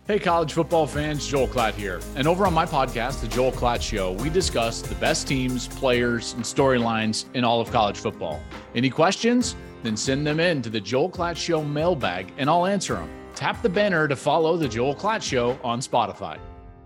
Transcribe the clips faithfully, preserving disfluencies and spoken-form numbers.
Hey, college football fans, Joel Klatt here. And over on my podcast, The Joel Klatt Show, we discuss the best teams, players, and storylines in all of college football. Any questions? Then send them in to The Joel Klatt Show mailbag, and I'll answer them. Tap the banner to follow The Joel Klatt Show on Spotify.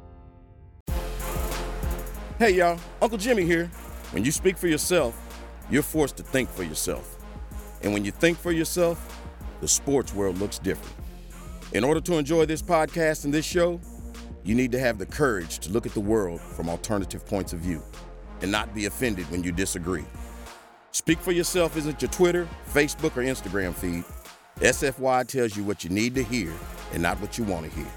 Hey, y'all. Uncle Jimmy here. When you speak for yourself, you're forced to think for yourself. And when you think for yourself, the sports world looks different. In order to enjoy this podcast and this show, you need to have the courage to look at the world from alternative points of view and not be offended when you disagree. Speak for Yourself isn't your Twitter, Facebook, or Instagram feed. S F Y tells you what you need to hear and not what you want to hear.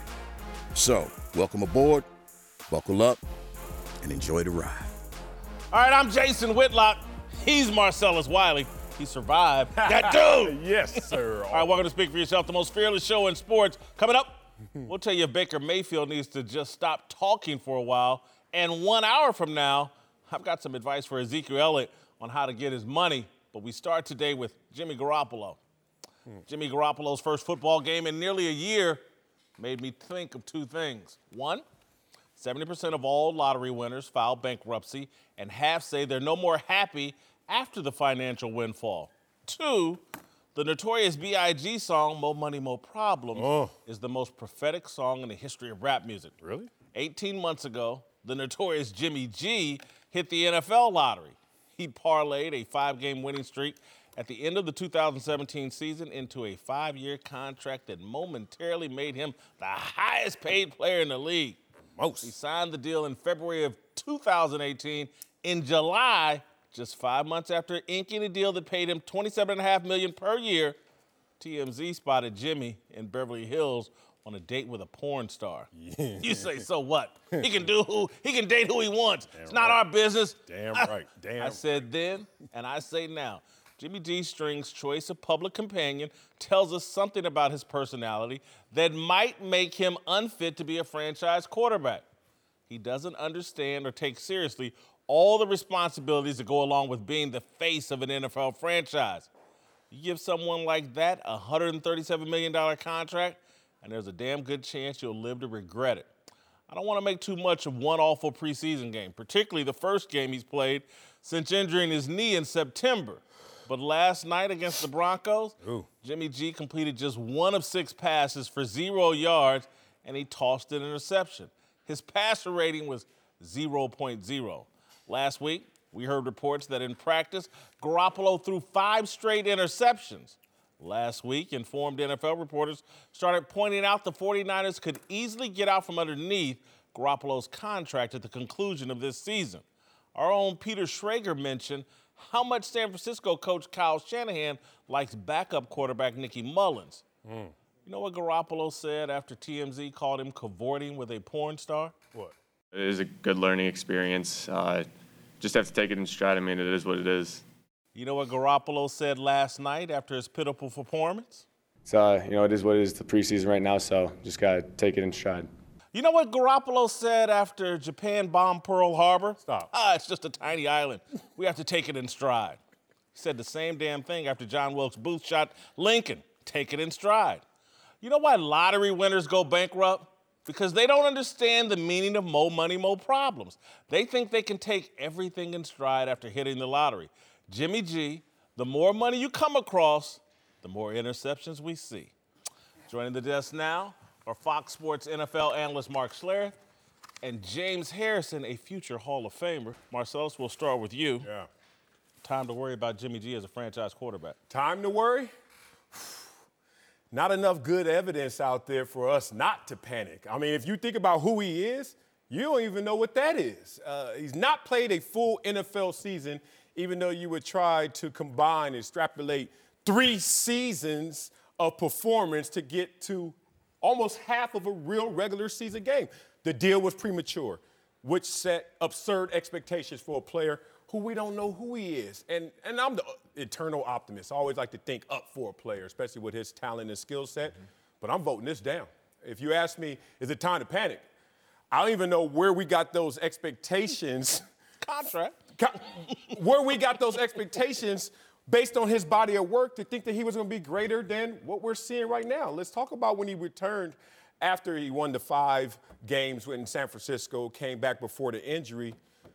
So, welcome aboard, buckle up, and enjoy the ride. All right, I'm Jason Whitlock. He's Marcellus Wiley. He survived. That dude! Yes, sir. All right, welcome to Speak for Yourself, the most fearless show in sports. Coming up, we'll tell you if Baker Mayfield needs to just stop talking for a while. And one hour from now, I've got some advice for Ezekiel Elliott on how to get his money. But we start today with Jimmy Garoppolo. Hmm. Jimmy Garoppolo's first football game in nearly a year made me think of two things. One, seventy percent of all lottery winners file bankruptcy, and half say they're no more happy after the financial windfall. Two, the notorious B I G song, Mo Money, Mo Problems, oh. is the most prophetic song in the history of rap music. Really? eighteen months ago, the notorious Jimmy G hit the N F L lottery. He parlayed a five-game winning streak at the end of the two thousand seventeen season into a five-year contract that momentarily made him the highest-paid player in the league. Most. He signed the deal in February of two thousand eighteen. In July, just five months after inking a deal that paid him twenty-seven point five million dollars per year, T M Z spotted Jimmy in Beverly Hills on a date with a porn star. Yeah. You say, so what? He can do who he can date who he wants. Damn it's not right. our business. Damn right. Damn. I said then, and I say now. Jimmy G String's choice of public companion tells us something about his personality that might make him unfit to be a franchise quarterback. He doesn't understand or take seriously all the responsibilities that go along with being the face of an N F L franchise. You give someone like that a one hundred thirty-seven million dollars contract, and there's a damn good chance you'll live to regret it. I don't want to make too much of one awful preseason game, particularly the first game he's played since injuring his knee in September. But last night against the Broncos, Ooh. Jimmy G completed just one of six passes for zero yards, and he tossed an interception. His passer rating was zero point zero. Last week, we heard reports that in practice, Garoppolo threw five straight interceptions. Last week, informed N F L reporters started pointing out the 49ers could easily get out from underneath Garoppolo's contract at the conclusion of this season. Our own Peter Schrager mentioned how much San Francisco coach Kyle Shanahan likes backup quarterback Nicky Mullins. Mm. You know what Garoppolo said after T M Z called him cavorting with a porn star? What? It is a good learning experience. Uh, just have to take it in stride. I mean, it is what it is. You know what Garoppolo said last night after his pitiful performance? So, uh, you know, it is what it is, the preseason right now, so just got to take it in stride. You know what Garoppolo said after Japan bombed Pearl Harbor? Stop. Ah, it's just a tiny island. We have to take it in stride. He said the same damn thing after John Wilkes Booth shot Lincoln. Take it in stride. You know why lottery winners go bankrupt? Because they don't understand the meaning of mo money, mo problems. They think they can take everything in stride after hitting the lottery. Jimmy G, the more money you come across, the more interceptions we see. Joining the desk now are Fox Sports N F L analyst Mark Schlereth and James Harrison, a future Hall of Famer. Marcellus, we'll start with you. Yeah. Time to worry about Jimmy G as a franchise quarterback. Time to worry? Not enough good evidence out there for us not to panic. I mean, if you think about who he is, you don't even know what that is. Uh, he's not played a full N F L season, even though you would try to combine and extrapolate three seasons of performance to get to almost half of a real regular season game. The deal was premature, which set absurd expectations for a player who we don't know who he is. And and I'm the eternal optimist. I always like to think up for a player, especially with his talent and skill set. Mm-hmm. But I'm voting this down. If you ask me, is it time to panic? I don't even know where we got those expectations. Contract. Where we got those expectations based on his body of work to think that he was going to be greater than what we're seeing right now. Let's talk about when he returned after he won the five games in San Francisco, came back before the injury,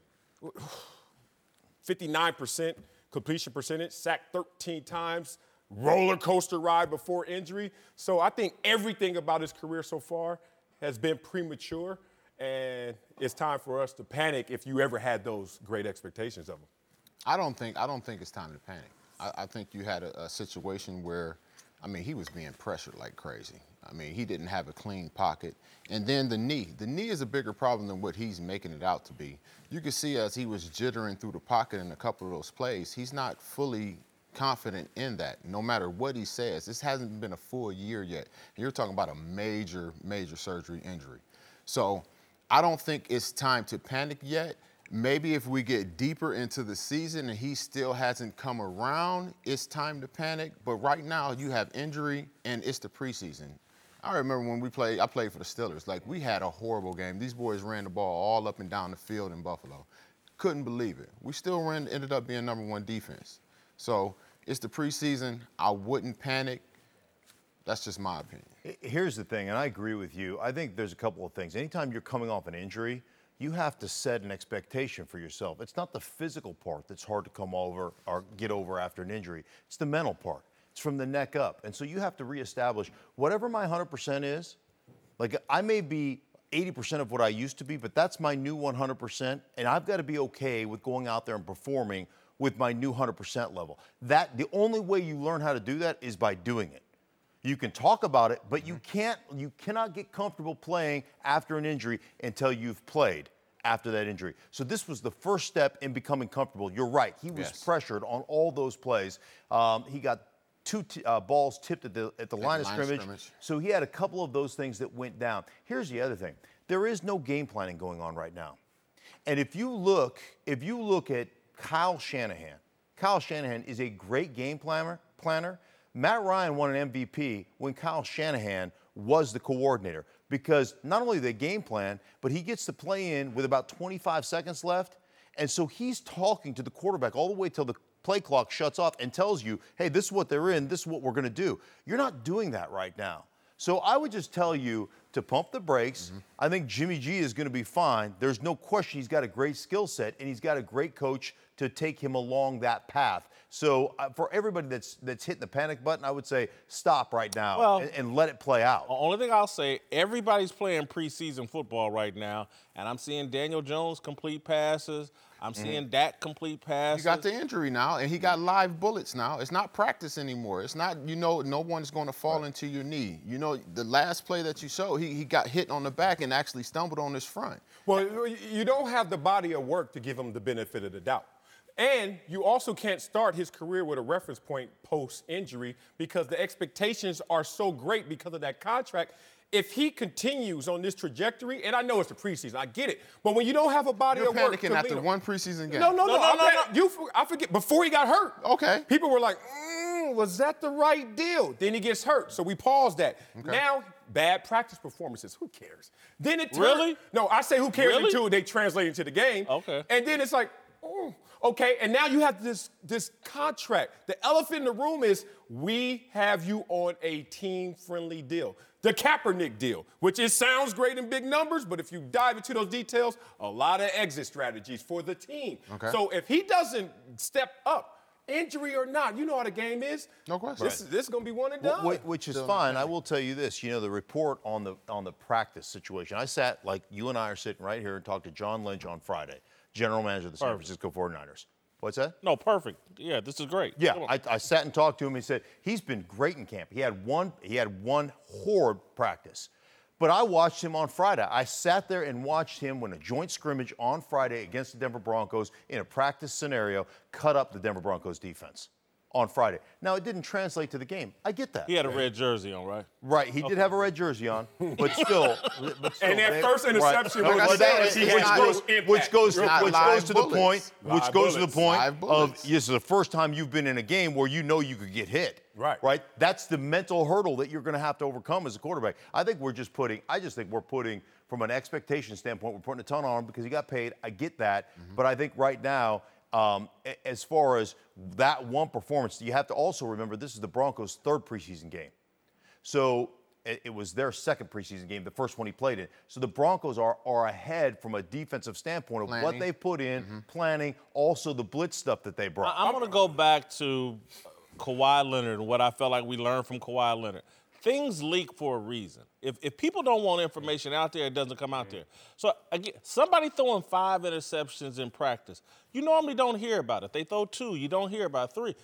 fifty-nine percent completion percentage, sacked thirteen times, roller coaster ride before injury. So I think everything about his career so far has been premature, and it's time for us to panic if you ever had those great expectations of him. I don't think I don't think it's time to panic. I, I think you had a, a situation where, I mean, he was being pressured like crazy. I mean, he didn't have a clean pocket. And then the knee. The knee is a bigger problem than what he's making it out to be. You can see as he was jittering through the pocket in a couple of those plays, he's not fully confident in that, no matter what he says. This hasn't been a full year yet. You're talking about a major, major surgery injury. So I don't think it's time to panic yet. Maybe if we get deeper into the season and he still hasn't come around, it's time to panic. But right now, you have injury, and it's the preseason. I remember when we played, I played for the Steelers. Like, we had a horrible game. These boys ran the ball all up and down the field in Buffalo. Couldn't believe it. We still ran, ended up being number one defense. So it's the preseason. I wouldn't panic. That's just my opinion. Here's the thing, and I agree with you. I think there's a couple of things. Anytime you're coming off an injury, you have to set an expectation for yourself. It's not the physical part that's hard to come over or get over after an injury. It's the mental part. It's from the neck up. And so you have to reestablish whatever my one hundred percent is. Like, I may be eighty percent of what I used to be, but that's my new one hundred percent. And I've got to be okay with going out there and performing with my new one hundred percent level. That, the only way you learn how to do that is by doing it. You can talk about it, but you can't, you cannot get comfortable playing after an injury until you've played after that injury. So this was the first step in becoming comfortable. You're right. He was Yes. pressured on all those plays. Um, he got two t- uh, balls tipped at the at the line, of, line of scrimmage. scrimmage. So he had a couple of those things that went down. Here's the other thing. There is no game planning going on right now. And if you look, if you look at Kyle Shanahan, Kyle Shanahan is a great game planner. planner. Matt Ryan won an M V P when Kyle Shanahan was the coordinator, because not only the game plan, but he gets to play in with about twenty-five seconds left. And so he's talking to the quarterback all the way till the play clock shuts off and tells you, hey, this is what they're in, this is what we're going to do. You're not doing that right now. So I would just tell you to pump the brakes. Mm-hmm. I think Jimmy G is going to be fine. There's no question he's got a great skill set, and he's got a great coach to take him along that path. So uh, for everybody that's that's hitting the panic button, I would say stop right now Well, and, and let it play out. The only thing I'll say, everybody's playing preseason football right now, and I'm seeing Daniel Jones complete passes. I'm seeing mm-hmm. Dak complete passes. He got the injury now, and he got live bullets now. It's not practice anymore. It's not, you know, no one's going to fall right. into your knee. You know, the last play that you showed, he, he got hit on the back and actually stumbled on his front. Well, you don't have the body of work to give him the benefit of the doubt. And you also can't start his career with a reference point post-injury because the expectations are so great because of that contract. If he continues on this trajectory, and I know it's the preseason, I get it, but when you don't have a body You're of work, panicking after one preseason game. No, no, no, No, no, I, no, no. You, I forget before he got hurt. Okay. People were like, mm, "Was that the right deal?" Then he gets hurt, so we paused that. Okay. Now, bad practice performances. Who cares? Then it turns, really? No, I say who cares really? until they translate into the game. Okay. And then it's like, oh, okay. And now you have this this contract. The elephant in the room is we have you on a team-friendly deal. The Kaepernick deal, which it sounds great in big numbers, but if you dive into those details, a lot of exit strategies for the team. Okay. So if he doesn't step up, injury or not, you know how the game is. No question. This, this is going to be one and done. Which, which is fine. I will tell you this. You know, the report on the on the practice situation, I sat, like you and I are sitting right here and talked to John Lynch on Friday, general manager of the San Perfect. Francisco forty-niners. What's that? No, perfect. Yeah, this is great. Yeah, I, I sat and talked to him. He said he's been great in camp. He had one. He had one horrid practice, but I watched him on Friday. I sat there and watched him when a joint scrimmage on Friday against the Denver Broncos in a practice scenario cut up the Denver Broncos defense on Friday. Now, it didn't translate to the game. I get that. He had a red jersey on, right? Right, he Okay. did have a red jersey on, but still. But still And that they- first interception right. was Well, that- it's which, not- goes, impact. which goes, Not which live goes to the bullets. point, which Live goes to the bullets. point Live of bullets. this is the first time you've been in a game where you know you could get hit. Right. Right. That's the mental hurdle that you're going to have to overcome as a quarterback. I think we're just putting. I just think we're putting, from an expectation standpoint, we're putting a ton on him because he got paid. I get that, Mm-hmm. but I think right now. Um, as far as that one performance, you have to also remember this is the Broncos' third preseason game. So It, it was their second preseason game, the first one he played in. So the Broncos are are ahead from a defensive standpoint of Planning. what they put in, mm-hmm. planning, also the blitz stuff that they brought. I'm going to go back to Kawhi Leonard and what I felt like we learned from Kawhi Leonard. Things leak for a reason. If if people don't want information out there, it doesn't come out there. So, again, somebody throwing five interceptions in practice, you normally don't hear about it. They throw two, you don't hear about three.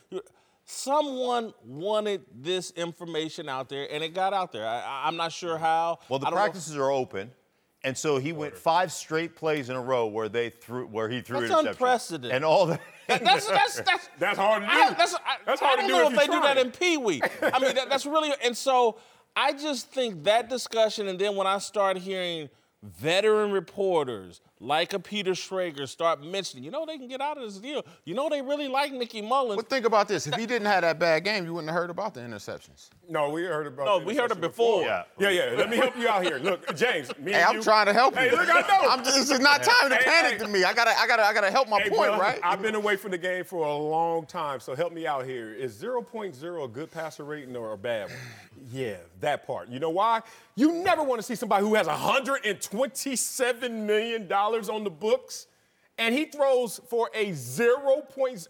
Someone wanted this information out there, and it got out there. I, I'm not sure how. Well, the practices know. are open, and so he went five straight plays in a row where they threw, where he threw that's interceptions. Unprecedented. And all that. that that's, that's, that's, that's hard to do. I, that's, I, that's hard I don't to do know if, if they trying. do that in Pee Wee. I mean, that, that's really, and so I just think that discussion, and then when I start hearing veteran reporters like a Peter Schrager start mentioning, you know, they can get out of this deal. You know, they really like Nicky Mullins. But think about this. If he didn't have that bad game, you wouldn't have heard about the interceptions. No, we heard about No, the we heard it before. before. Yeah, yeah, yeah. Let me help you out here. Look, James, me Hey, and I'm you. trying to help Hey, you. look, I know. I'm just, this is not time to Hey, panic hey. to me. I gotta, I gotta, I gotta help my Hey, point, brother, right? I've been away from the game for a long time, so help me out here. Is zero point zero a good passer rating or a bad one? Yeah, that part. You know why? You never want to see somebody who has one hundred twenty-seven million dollars on the books, and he throws for a zero point.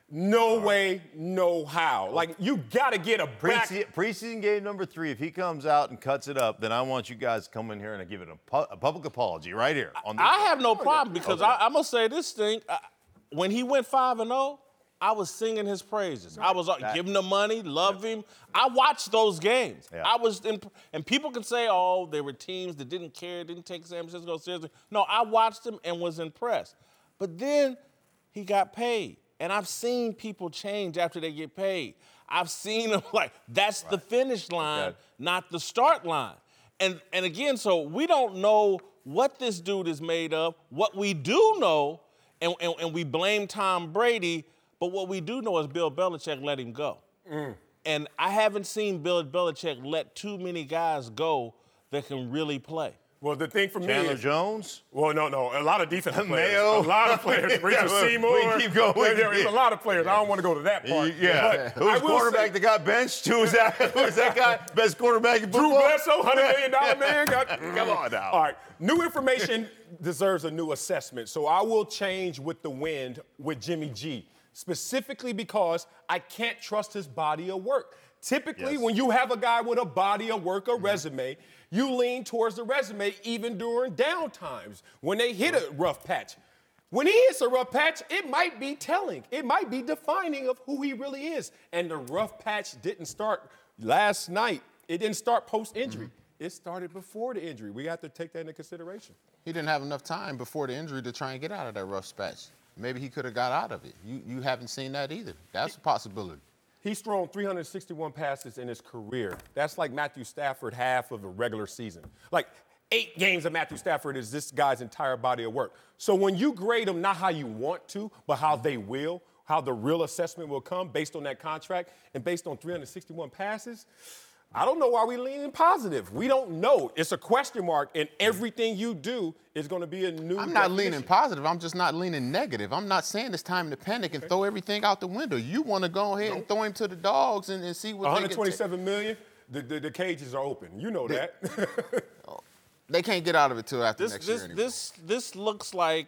No way, no how. Like, you got to get a back. Preseason, preseason game number three, if he comes out and cuts it up, then I want you guys to come in here and give it a, pu- a public apology right here. On the I have no problem because Okay. I, I'm going to say this thing. I, when he went five and oh, I was singing his praises. I was uh, That- giving him money, loved him. I watched those games. Yeah. I was, imp- and people can say, oh, there were teams that didn't care, didn't take San Francisco seriously. No, I watched him and was impressed. But then he got paid. And I've seen people change after they get paid. I've seen them like, that's right. the finish line, okay. not the start line. And and again, so we don't know what this dude is made of. What we do know, and, and, and we blame Tom Brady, but what we do know is Bill Belichick let him go. Mm. And I haven't seen Bill Belichick let too many guys go that can really play. Well, the thing for me Chandler is, Jones? Well, no, no. A lot of defensive players. Mayo. A lot of players. Richard Yeah, Seymour. we can keep going. Well, there is a lot of players. I don't want to go to that part. Yeah. But Who's I will quarterback say, that got benched? Who was that? Who was that guy? Best quarterback in Drew football? Bledsoe, one hundred million dollars man. Got, Come on now. All right. New information deserves a new assessment. So I will change with the wind with Jimmy G, specifically because I can't trust his body of work. Typically, yes. when you have a guy with a body of work, a mm-hmm. resume, you lean towards the resume even during down times when they hit a rough patch. When he hits a rough patch, it might be telling. It might be defining of who he really is. And the rough patch didn't start last night. It didn't start post-injury. Mm-hmm. It started before the injury. We have to take that into consideration. He didn't have enough time before the injury to try and get out of that rough patch. Maybe he could have got out of it. You you haven't seen that either. That's a possibility. He's thrown three hundred sixty-one passes in his career. That's like Matthew Stafford half of a regular season. Like eight games of Matthew Stafford is this guy's entire body of work. So when you grade them, not how you want to, but how they will, how the real assessment will come based on that contract and based on three hundred sixty-one passes, I don't know why we leaning positive. We don't know. It's a question mark, and everything you do is going to be a new I'm not definition. leaning positive. I'm just not leaning negative. I'm not saying it's time to panic and okay. throw everything out the window. You want to go ahead nope. and throw him to the dogs and, and see what one hundred twenty-seven million, the, the, the cages are open. You know they, that. They can't get out of it till after this, next this, year anyway. This, this looks like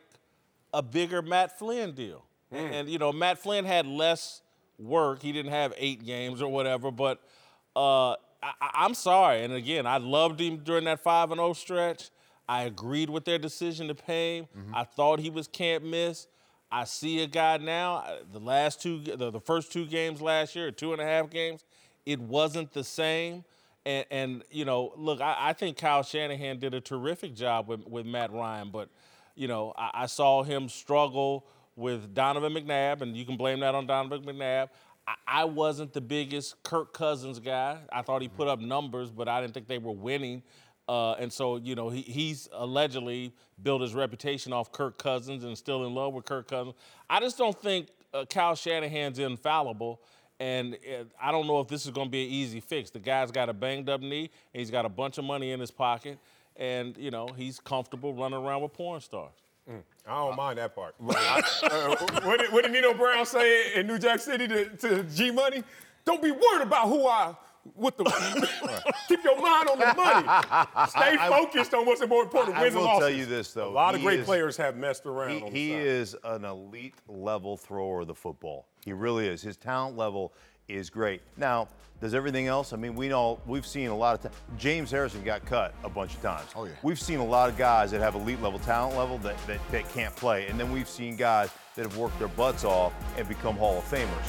a bigger Matt Flynn deal. Mm. And, and, you know, Matt Flynn had less work. He didn't have eight games or whatever, but uh, I, I'm sorry. And, again, I loved him during that five and oh stretch. I agreed with their decision to pay him. Mm-hmm. I thought he was can't miss. I see a guy now, the last two, the, the first two games last year, two and a half games, it wasn't the same. And, and you know, look, I, I think Kyle Shanahan did a terrific job with, with Matt Ryan. But, you know, I, I saw him struggle with Donovan McNabb, and you can blame that on Donovan McNabb. I, I wasn't the biggest Kirk Cousins guy. I thought he put up numbers, but I didn't think they were winning. Uh, and so, you know, he, he's allegedly built his reputation off Kirk Cousins and still in love with Kirk Cousins. I just don't think uh, Kyle Shanahan's infallible. And uh, I don't know if this is going to be an easy fix. The guy's got a banged-up knee, and he's got a bunch of money in his pocket. And, you know, he's comfortable running around with porn stars. Mm, I don't uh, mind that part. uh, what, did, what did Nino Brown say in New Jack City to, to G Money? Don't be worried about who I with the keep your mind on the money. Stay I, focused on what's more important. I, Wins I and will losses. tell you this though. A lot of he great is, players have messed around. He, on the he side. is an elite level thrower of the football. He really is. His talent level is great. Now, does everything else? I mean, we know we've seen a lot of times. James Harrison got cut a bunch of times. Oh yeah. We've seen a lot of guys that have elite level talent level that, that, that can't play, and then we've seen guys that have worked their butts off and become Hall of Famers.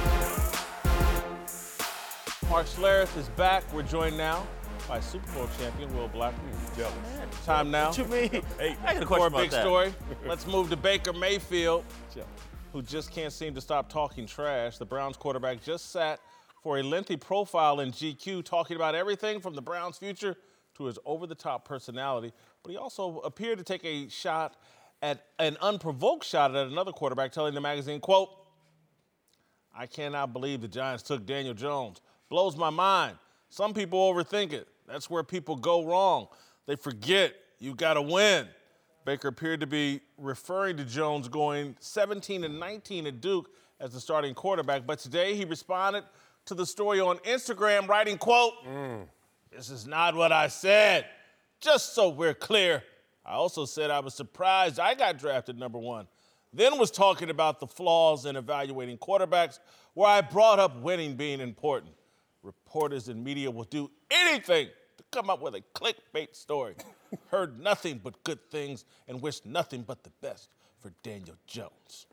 Mark Schlereth is back. We're joined now by Super Bowl champion Will Blackmon. Jealous. Time now. What you mean? Hey, I got a for question a about big that. story. Let's move to Baker Mayfield, who just can't seem to stop talking trash. The Browns quarterback just sat for a lengthy profile in G Q, talking about everything from the Browns' future to his over-the-top personality. But he also appeared to take a shot at an unprovoked shot at another quarterback, telling the magazine, quote, "I cannot believe the Giants took Daniel Jones. Blows my mind. Some people overthink it. That's where people go wrong. They forget you got to win." Baker appeared to be referring to Jones going seventeen and nineteen at Duke as the starting quarterback. But today he responded to the story on Instagram, writing, quote, mm. "This is not what I said. Just so we're clear. I also said I was surprised I got drafted number one. Then was talking about the flaws in evaluating quarterbacks, where I brought up winning being important. Reporters and media will do anything to come up with a clickbait story. Heard nothing but good things and wished nothing but the best for Daniel Jones."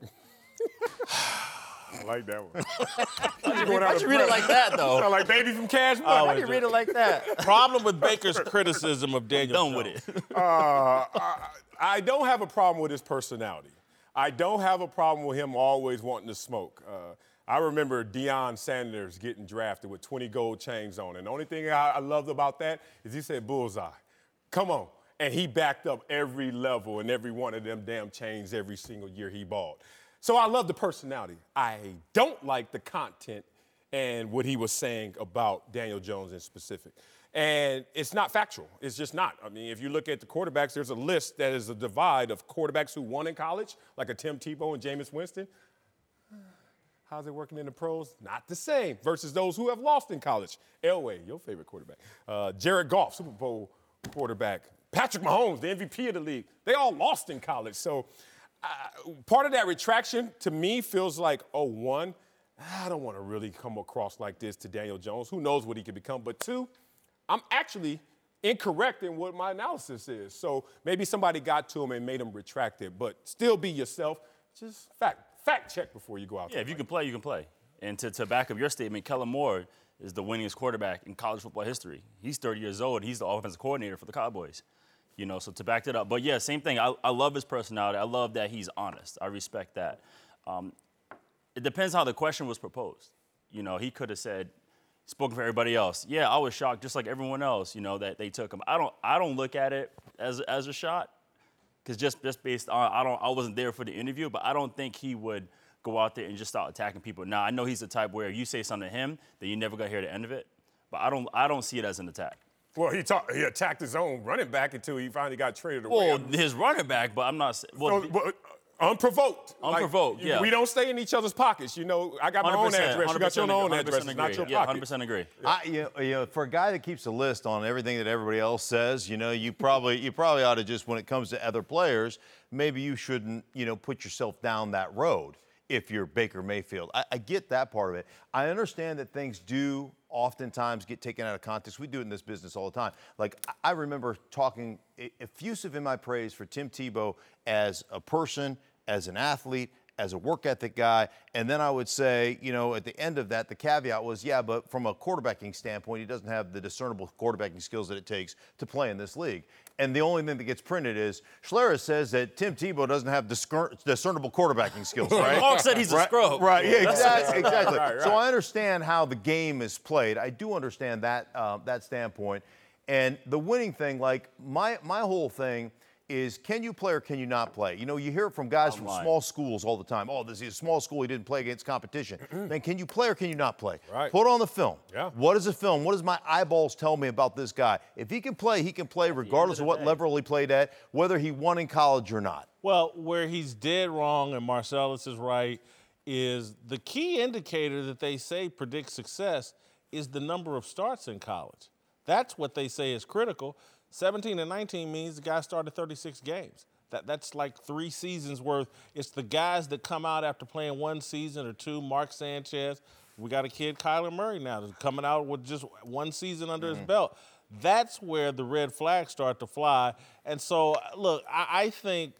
I like that one. Why'd you read it like that, though? Sound like Baby from Cash Money. Why'd you read it like that? Problem with Baker's criticism of Daniel Done Jones. with it. uh, I, I don't have a problem with his personality. I don't have a problem with him always wanting to smoke. Uh, I remember Deion Sanders getting drafted with twenty gold chains on. And the only thing I, I loved about that is he said, "Bullseye. Come on." And he backed up every level and every one of them damn chains every single year he bought. So I love the personality. I don't like the content and what he was saying about Daniel Jones in specific. And it's not factual. It's just not. I mean, if you look at the quarterbacks, there's a list that is a divide of quarterbacks who won in college, like a Tim Tebow and Jameis Winston. How's it working in the pros? Not the same. Versus those who have lost in college. Elway, your favorite quarterback. Uh, Jared Goff, Super Bowl quarterback. Patrick Mahomes, the M V P of the league. They all lost in college. So uh, part of that retraction, to me, feels like, oh, one, I don't want to really come across like this to Daniel Jones. Who knows what he could become? But two, I'm actually incorrect in what my analysis is. So maybe somebody got to him and made him retract it. But still be yourself. Just fact, fact check before you go out Yeah, there. if you can play, you can play. And to, to back up your statement, Kellen Moore is the winningest quarterback in college football history. He's thirty years old. He's the offensive coordinator for the Cowboys. You know, so to back that up. But, yeah, same thing. I, I love his personality. I love that he's honest. I respect that. Um, it depends how the question was proposed. You know, he could have said, spoken for everybody else. Yeah, I was shocked, just like everyone else, you know, that they took him. I don't I don't look at it as, as a shot, because just, just based on, I, don't, I wasn't there for the interview, but I don't think he would go out there and just start attacking people. Now, I know he's the type where if you say something to him, then you're never going to hear the end of it. But I don't I don't see it as an attack. Well, he talk, he attacked his own running back until he finally got traded away. Well, his running back, but I'm not. Well, So, but, uh, unprovoked. Unprovoked, Like, yeah. We don't stay in each other's pockets. You know, I got my own address. You got your own address. It's not your yeah, one hundred pocket. percent agree. I, you, know, you know, for a guy that keeps a list on everything that everybody else says, you know, you probably you probably ought to just, when it comes to other players, maybe you shouldn't, you know, put yourself down that road if you're Baker Mayfield. I, I get that part of it. I understand that things do oftentimes get taken out of context. We do it in this business all the time. Like, I I remember talking effusive in my praise for Tim Tebow as a person, as an athlete, as a work ethic guy, and then I would say, you know, at the end of that, the caveat was, yeah, but from a quarterbacking standpoint, he doesn't have the discernible quarterbacking skills that it takes to play in this league. And the only thing that gets printed is Schlereth says that Tim Tebow doesn't have discer- discernible quarterbacking skills, right? Hawk said he's a right, scrub. Right, yeah, exactly. exactly. Right, right. So I understand how the game is played. I do understand that uh, that standpoint. And the winning thing, like, my my whole thing is, can you play or can you not play? You know, you hear it from guys from Online. small schools all the time. Oh, this is a small school, he didn't play against competition. Then can you play or can you not play? Right. Put on the film. Yeah. What is the film? What does my eyeballs tell me about this guy? If he can play, he can play regardless of, of what the day. level he played at, whether he won in college or not. Well, where he's dead wrong and Marcellus is right is the key indicator that they say predicts success is the number of starts in college. That's what they say is critical. seventeen and nineteen means the guy started thirty-six games. That, that's like three seasons worth. It's the guys that come out after playing one season or two. Mark Sanchez. We got a kid, Kyler Murray, now that's coming out with just one season under mm-hmm. his belt. That's where the red flags start to fly. And so, look, I, I think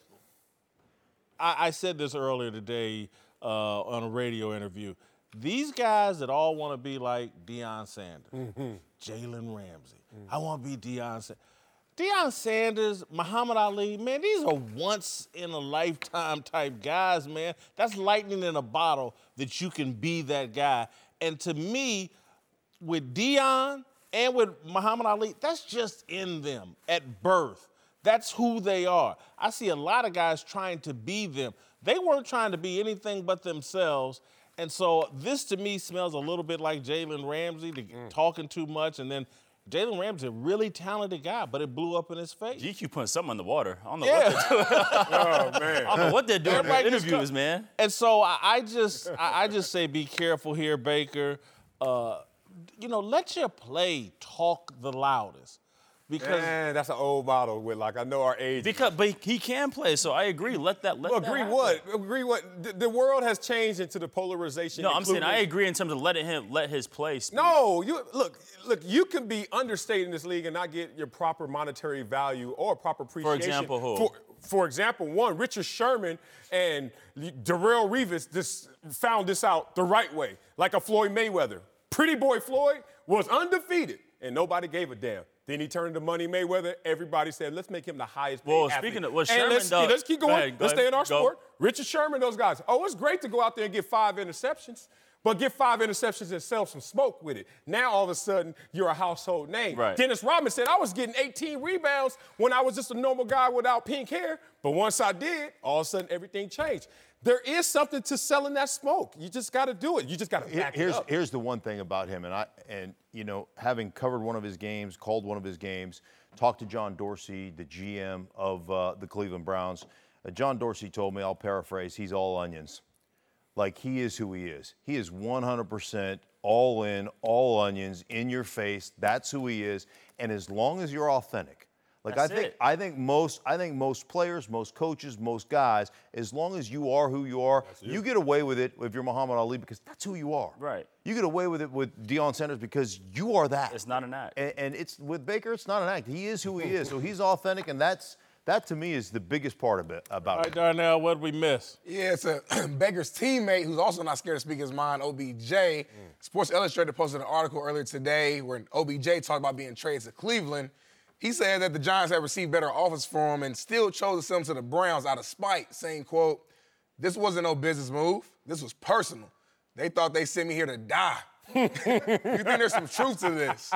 I, I said this earlier today uh, on a radio interview. These guys that all want to be like Deion Sanders, mm-hmm. Jalen Ramsey. Mm-hmm. I want to be Deion Sanders. Deion Sanders, Muhammad Ali, man, these are once-in-a-lifetime type guys, man. That's lightning in a bottle that you can be that guy. And to me, with Deion and with Muhammad Ali, that's just in them at birth. That's who they are. I see a lot of guys trying to be them. They weren't trying to be anything but themselves. And so this, to me, smells a little bit like Jalen Ramsey, the, mm. talking too much, and then Jalen Ramsey, a really talented guy, but it blew up in his face. G Q putting something in the water. I don't know yeah. what they're doing. Oh, man. I don't know what they're doing in the interviews, man. And so I, I just I, I just say be careful here, Baker. Uh, you know, let your play talk the loudest. Because Man, that's an old model with, like, I know our age. Because, but he can play, so I agree. Let that, let well, that agree happen. what? Agree what? The, the world has changed into the polarization. No, I'm saying I agree in terms of letting him let his play speak. No, you look, look. You can be understated in this league and not get your proper monetary value or proper appreciation. For example, who? For, for example, one, Richard Sherman and Darrelle Revis just found this out the right way, like a Floyd Mayweather. Pretty boy Floyd was undefeated, and nobody gave a damn. Then he turned to Money Mayweather. Everybody said, let's make him the highest paid well, athlete. Speaking of, well, and Sherman, let's, though, let's keep going. Go ahead, go let's stay in our go. sport. Richard Sherman, those guys. Oh, it's great to go out there and get five interceptions, but get five interceptions and sell some smoke with it. Now, all of a sudden, you're a household name. Right. Dennis Rodman said, I was getting eighteen rebounds when I was just a normal guy without pink hair, but once I did, all of a sudden, everything changed. There is something to selling that smoke. You just got to do it. You just got to back here's, it up. Here's the one thing about him, and I and you know, having covered one of his games, called one of his games, talked to John Dorsey, the G M of uh, the Cleveland Browns. Uh, John Dorsey told me, I'll paraphrase, he's all onions. Like, he is who he is. He is one hundred percent all in, all onions, in your face. That's who he is. And as long as you're authentic, like That's I think, it. I think most, I think most players, most coaches, most guys, as long as you are who you are, you. you get away with it if you're Muhammad Ali because that's who you are. Right. You get away with it with Deion Sanders because you are that. It's not an act. And, and it's with Baker, it's not an act. He is who he is. So he's authentic, and that's that to me is the biggest part of it about All right, it. Darnell, what did we miss? Yeah, it's a Baker's teammate who's also not scared to speak his mind, O B J. Mm. Sports Illustrated posted an article earlier today where O B J talked about being traded to Cleveland. He said that the Giants had received better offers for him and still chose to sell him to the Browns out of spite, saying, quote, this wasn't no business move. This was personal. They thought they sent me here to die. You think there's some truth to this?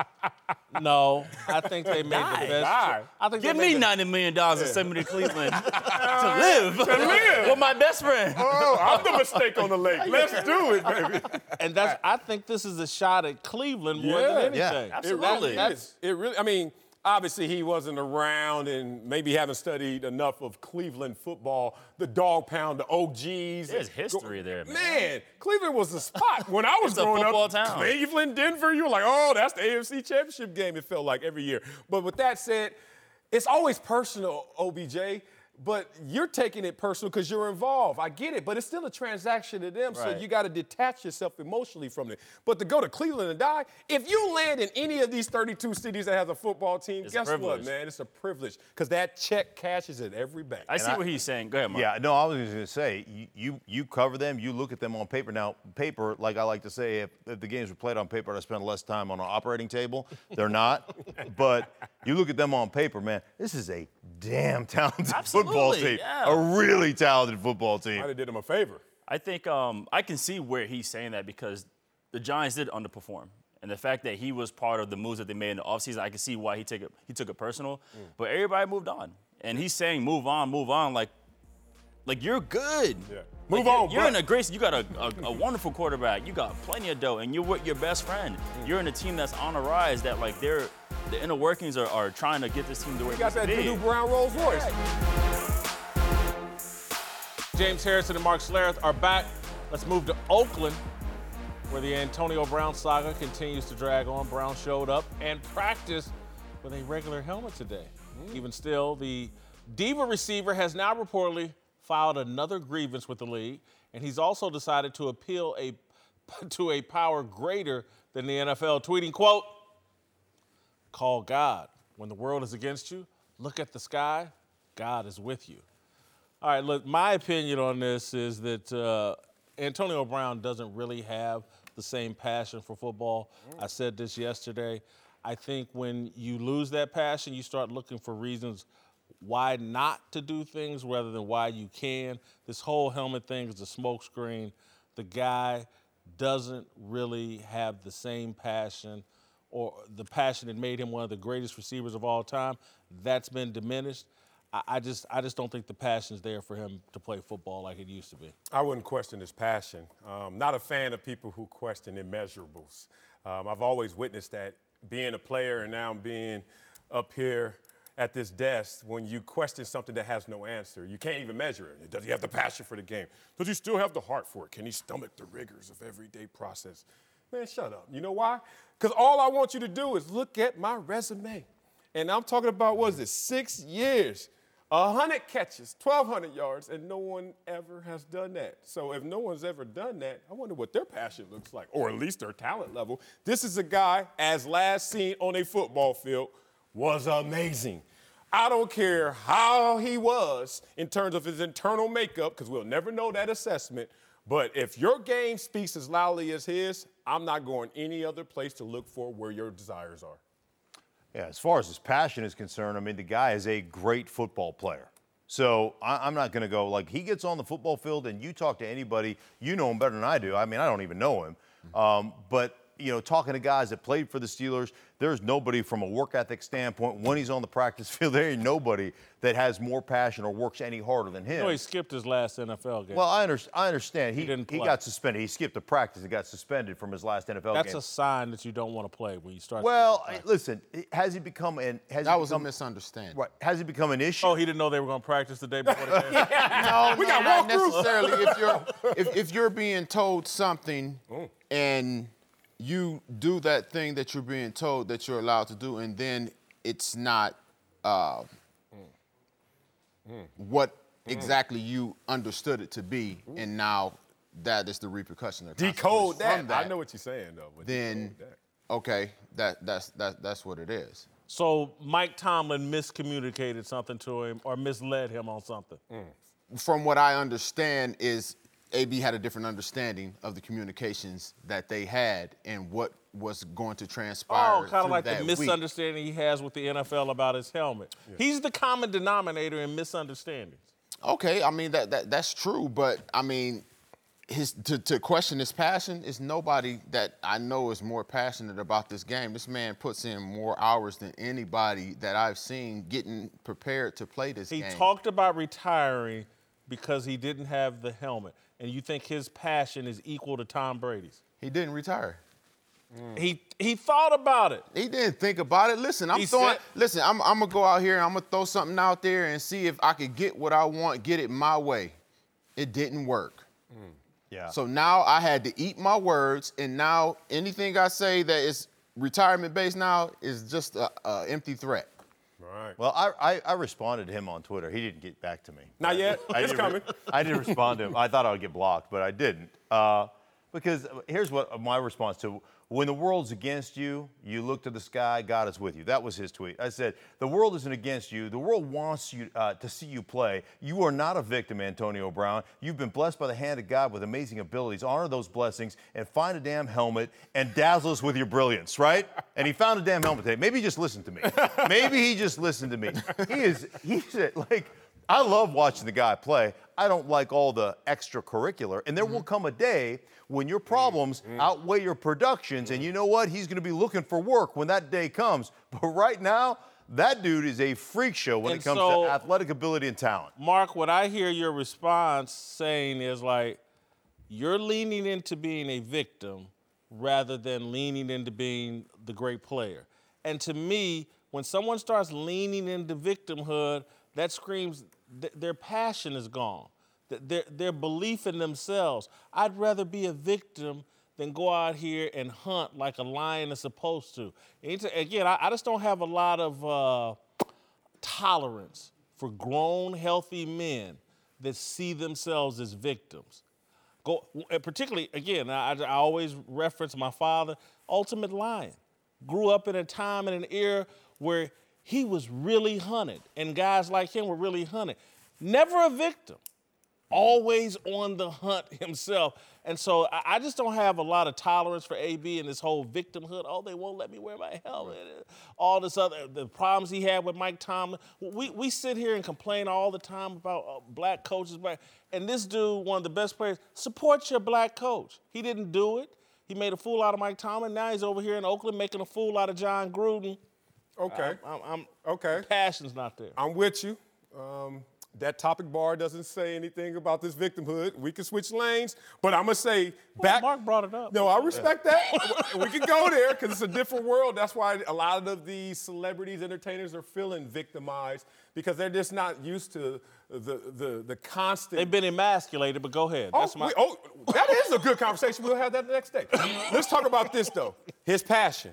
No, I think they made Die, the best. die. I think Give they made me the, ninety million dollars and send me to Cleveland to live. To live. With my best friend. Oh, I'm the mistake on the lake. Let's do it, baby. And that's. I think this is a shot at Cleveland more Yeah, than yeah. anything. Absolutely. It really is. It really, I mean, obviously he wasn't around and maybe haven't studied enough of Cleveland football, the dog pound, the O Gs. There's history there, man. Man, Cleveland was the spot. When I was It's a growing football up, town. Cleveland, Denver, you were like, oh, that's the A F C Championship game, it felt like every year. But with that said, it's always personal, O B J. But you're taking it personal because you're involved. I get it, but it's still a transaction to them, Right. so you got to detach yourself emotionally from it. But to go to Cleveland and die, if you land in any of these thirty-two cities that has a football team, It's a guess what, privilege. man? It's a privilege because that check cashes at every bank. I see what he's saying. Go ahead, Mark. Yeah, no, I was just going to say, you, you you cover them, you look at them on paper. Now, paper, like I like to say, if, if the games were played on paper, I'd spend less time on an operating table. They're not. But you look at them on paper, man, this is a damn talented Absolutely, football team. yeah. A really talented football team. Might have did him a favor. I think um, I can see where he's saying that because the Giants did underperform. And the fact that he was part of the moves that they made in the offseason, I can see why he took it, he took it personal. Mm. But everybody moved on. And he's saying move on, move on, like, like you're good. Yeah. Like, Move you're, on, You're bro. in a great, you got a, a, a wonderful quarterback. You got plenty of dough, and you're with your best friend. Mm. You're in a team that's on a rise that, like, they're, the inner workings are, are trying to get this team to where You it got needs that to be. new brown Rolls Royce. James Harrison and Mark Schlereth are back. Let's move to Oakland. Where the Antonio Brown saga continues to drag on, Brown showed up and practiced with a regular helmet today. Mm. Even still, the diva receiver has now reportedly filed another grievance with the league, and he's also decided to appeal a, to a power greater than the N F L, tweeting, quote, "Call God. When the world is against you, look at the sky. God is with you." All right, look, my opinion on this is that uh, Antonio Brown doesn't really have the same passion for football. Mm. I said this yesterday. I think when you lose that passion, you start looking for reasons why not to do things rather than why you can. This whole helmet thing is a smokescreen. The guy doesn't really have the same passion or the passion that made him one of the greatest receivers of all time. That's been diminished. I just I just don't think the passion's there for him to play football like it used to be. I wouldn't question his passion. Um, not a fan of people who question immeasurables. Um, I've always witnessed that being a player and now being up here at this desk when you question something that has no answer. You can't even measure it. Does he have the passion for the game? Does he still have the heart for it? Can he stomach the rigors of everyday process? Man, shut up. You know why? Because all I want you to do is look at my resume. And I'm talking about, what is it, six years. one hundred catches, twelve hundred yards, and no one ever has done that. So if no one's ever done that, I wonder what their passion looks like, or at least their talent level. This is a guy, as last seen on a football field, was amazing. I don't care how he was in terms of his internal makeup, because we'll never know that assessment, but if your game speaks as loudly as his, I'm not going any other place to look for where your desires are. Yeah, as far as his passion is concerned, I mean, the guy is a great football player. So I, I'm not going to go, like, he gets on the football field and you talk to anybody, you know him better than I do. I mean, I don't even know him. Um, but, you know, talking to guys that played for the Steelers, there's nobody from a work ethic standpoint, when he's on the practice field, there ain't nobody that has more passion or works any harder than him. You know, he skipped his last N F L game. Well, I, under, I understand. He, he, didn't play. he got suspended. He skipped the practice and got suspended from his last N F L That's game. That's a sign that you don't want to play when you start. Well, listen, has he become an has That he was become, a misunderstanding. Right. Has he become an issue? Oh, he didn't know they were going to practice the day before the game? No, we no, got not walkthroughs. necessarily. If you're, if, if you're being told something Mm. and you do that thing that you're being told that you're allowed to do, and then it's not uh, Mm. what exactly you understood it to be, and now that is the repercussion. Or Decode that. from that. I know what you're saying, though. But Then, that. okay, that that's that that's what it is. So Mike Tomlin miscommunicated something to him or misled him on something. Mm. From what I understand is A B had a different understanding of the communications that they had and what was going to transpire. Oh, kind of like that the week. misunderstanding he has with the N F L about his helmet. Yeah. He's the common denominator in misunderstandings. Okay, I mean that, that that's true, but I mean, his to, to question his passion is nobody that I know is more passionate about this game. This man puts in more hours than anybody that I've seen getting prepared to play this he game. He talked about retiring because he didn't have the helmet. And you think his passion is equal to Tom Brady's? He didn't retire. Mm. He he thought about it. He didn't think about it. Listen, I'm he throwing. Said, listen, I'm, I'm gonna go out here and I'm gonna throw something out there and see if I could get what I want, get it my way. It didn't work. Mm. Yeah. So now I had to eat my words, and now anything I say that is retirement based now is just a, a empty threat. Right. Well, I, I I responded to him on Twitter. He didn't get back to me. Not yet. I It's didn't coming. Re- I didn't respond to him. I thought I would get blocked, but I didn't. Uh, because here's what my response to when the world's against you, you look to the sky, God is with you. That was his tweet. I said, the world isn't against you. The world wants you uh, to see you play. You are not a victim, Antonio Brown. You've been blessed by the hand of God with amazing abilities. Honor those blessings and find a damn helmet and dazzle us with your brilliance, right? And he found a damn helmet today. Maybe he just listened to me. Maybe he just listened to me. He is, he's like, I love watching the guy play. I don't like all the extracurricular. And there mm-hmm. will come a day when your problems mm-hmm. outweigh your productions, mm-hmm. and you know what? He's going to be looking for work when that day comes. But right now, that dude is a freak show when and it comes so, to athletic ability and talent. Mark, what I hear your response saying is like, you're leaning into being a victim rather than leaning into being the great player. And to me, when someone starts leaning into victimhood, that screams th- their passion is gone, th- their, their belief in themselves. I'd rather be a victim than go out here and hunt like a lion is supposed to. Again, I, I just don't have a lot of uh, tolerance for grown, healthy men that see themselves as victims. Go, particularly, again, I, I always reference my father, ultimate lion. Grew up in a time and an era where he was really hunted, and guys like him were really hunted. Never a victim. Always on the hunt himself. And so I, I just don't have a lot of tolerance for A B and this whole victimhood. Oh, they won't let me wear my helmet. All this other, the problems he had with Mike Tomlin. We, we sit here and complain all the time about uh, black coaches. Black, and this dude, one of the best players, support your black coach. He didn't do it. He made a fool out of Mike Tomlin. Now he's over here in Oakland making a fool out of John Gruden. Okay. I'm, I'm, okay. Passion's not there. I'm with you. Um, That topic bar doesn't say anything about this victimhood. We can switch lanes, but I'm gonna say well, back. Mark brought it up. No, I respect that. We can go there because it's a different world. That's why a lot of these celebrities, entertainers are feeling victimized because they're just not used to the the the constant. They've been emasculated, but go ahead. Oh, That's my. we, oh, that is a good conversation. We'll have that the next day. Let's talk about this though. His passion,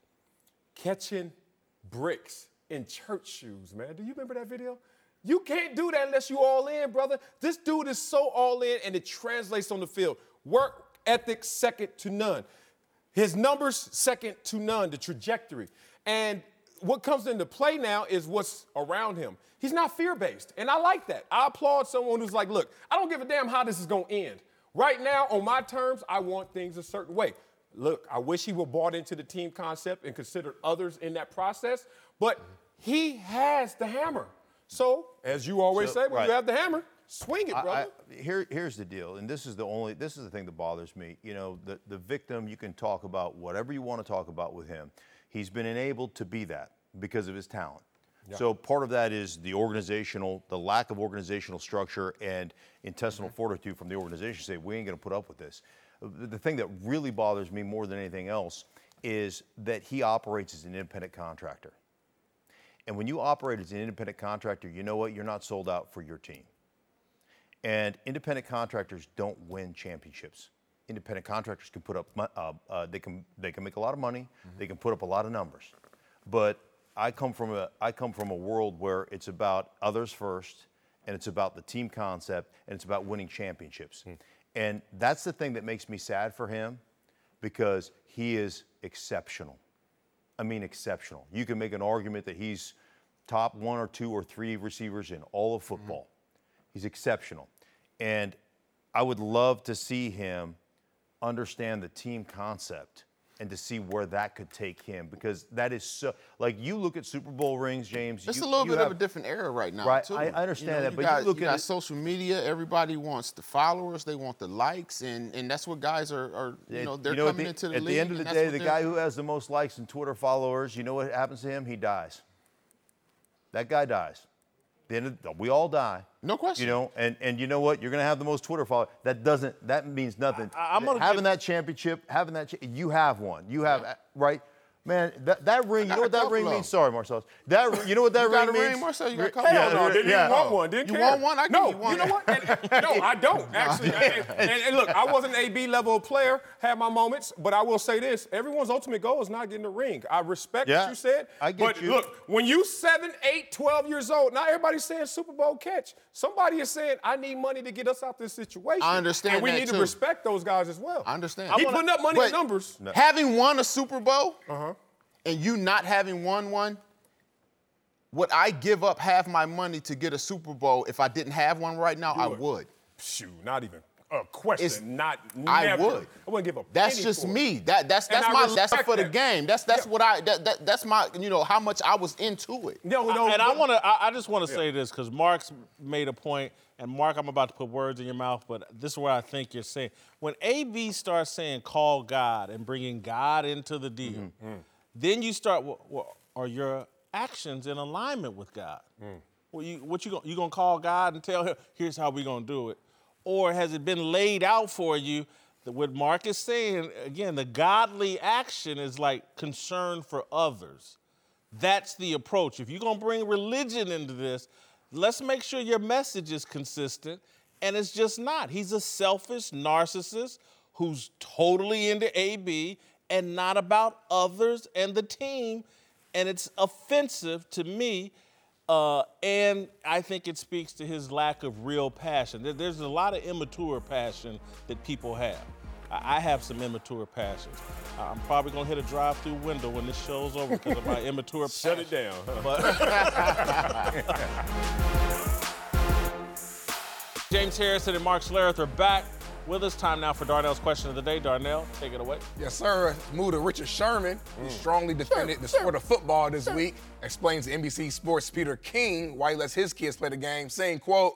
catching bricks in church shoes, man. Do you remember that video? You can't do that unless you all in, brother. This dude is so all in, and it translates on the field. Work ethic, second to none. His numbers, second to none, the trajectory. And what comes into play now is what's around him. He's not fear-based, and I like that. I applaud someone who's like, look, I don't give a damn how this is going to end. Right now, on my terms, I want things a certain way. Look, I wish he would bought into the team concept and considered others in that process, but he has the hammer. So, as you always so, say, when right. you have the hammer, swing it, brother. I, I, here, here's the deal, and this is the only, this is the thing that bothers me. You know, the, the victim, you can talk about whatever you want to talk about with him. He's been enabled to be that because of his talent. Yeah. So part of that is the organizational, the lack of organizational structure and intestinal mm-hmm. fortitude from the organization. Say, we ain't going to put up with this. The, the thing that really bothers me more than anything else is that he operates as an independent contractor. And when you operate as an independent contractor, you know what? You're not sold out for your team. And independent contractors don't win championships. Independent contractors can put up, uh, uh, they can they can make a lot of money. Mm-hmm. They can put up a lot of numbers. But I come from a I come from a world where it's about others first, and it's about the team concept, and it's about winning championships. Mm. And that's the thing that makes me sad for him, because he is exceptional. I mean, exceptional. You can make an argument that he's top one or two or three receivers in all of football. Mm-hmm. He's exceptional. And I would love to see him understand the team concept and to see where that could take him, because that is so, like, you look at Super Bowl rings, James. It's you, a little bit have, of a different era right now, right, too. I, I understand you know, that, you but got, you look you at got it, social media. Everybody wants the followers. They want the likes, and, and that's what guys are, are you know, they're you know, coming the, into the at league. At the end of the day, the guy who has the most likes and Twitter followers, you know what happens to him? He dies. That guy dies. The end of the, we all die. No question. You know, and, and you know what? You're going to have the most Twitter followers. That doesn't, that means nothing. I, I'm gonna having give, that championship, having that, you have one. You have, yeah. right? Man, that, that ring, you know what that ring means? Sorry, Marcellus. That, you know what that you ring got a means? ring, Marcel? You got a couple. Hell no, didn't yeah. even want one. Didn't you care. want one? I no, give you one. You know what? And, no, I don't, actually. and, and, and look, I wasn't an A B level player, had my moments, but I will say this. Everyone's ultimate goal is not getting a ring. I respect yeah, what you said. I get but you. look, when you seven, eight, twelve years old, not everybody's saying Super Bowl catch. Somebody is saying, I need money to get us out this situation. I understand And we that need too. to respect those guys as well. I understand. He I wanna, putting up money in numbers. No. Having won a Super Bowl, uh-huh. and you not having won one, would I give up half my money to get a Super Bowl if I didn't have one right now? You I would. would. Shoot, not even a question. It's, not I never. would. I wouldn't give a That's penny just for me. it. That that's that's And I my that's respect for the that. game. That's that's Yeah. what I that, that that's my you know how much I was into it. No, no, and no. I want to. I, I just want to Yeah. say this because Mark's made a point, and Mark, I'm about to put words in your mouth, but this is where I think you're saying when A B starts saying "call God" and bringing God into the deal, Mm-hmm. then you start. Well, well, are your actions in alignment with God? Mm. Well, you, what you gonna you gonna call God and tell him, "Here's how we gonna do it," or has it been laid out for you? That what Mark is saying again, the godly action is like concern for others. That's the approach. If you're gonna bring religion into this, let's make sure your message is consistent, and it's just not. He's a selfish narcissist who's totally into A B and not about others and the team. And it's offensive to me. Uh, and I think it speaks to his lack of real passion. There, there's a lot of immature passion that people have. I, I have some immature passions. Uh, I'm probably going to hit a drive-through window when this show's over because of my immature passion. Shut it down. But James Harrison and Mark Schlereth are back with us. Time now for Darnell's question of the day. Darnell, take it away. Yes, sir. Let's move to Richard Sherman, who strongly defended the sport of football this week. Explains to N B C Sports' Peter King why he lets his kids play the game, saying, quote,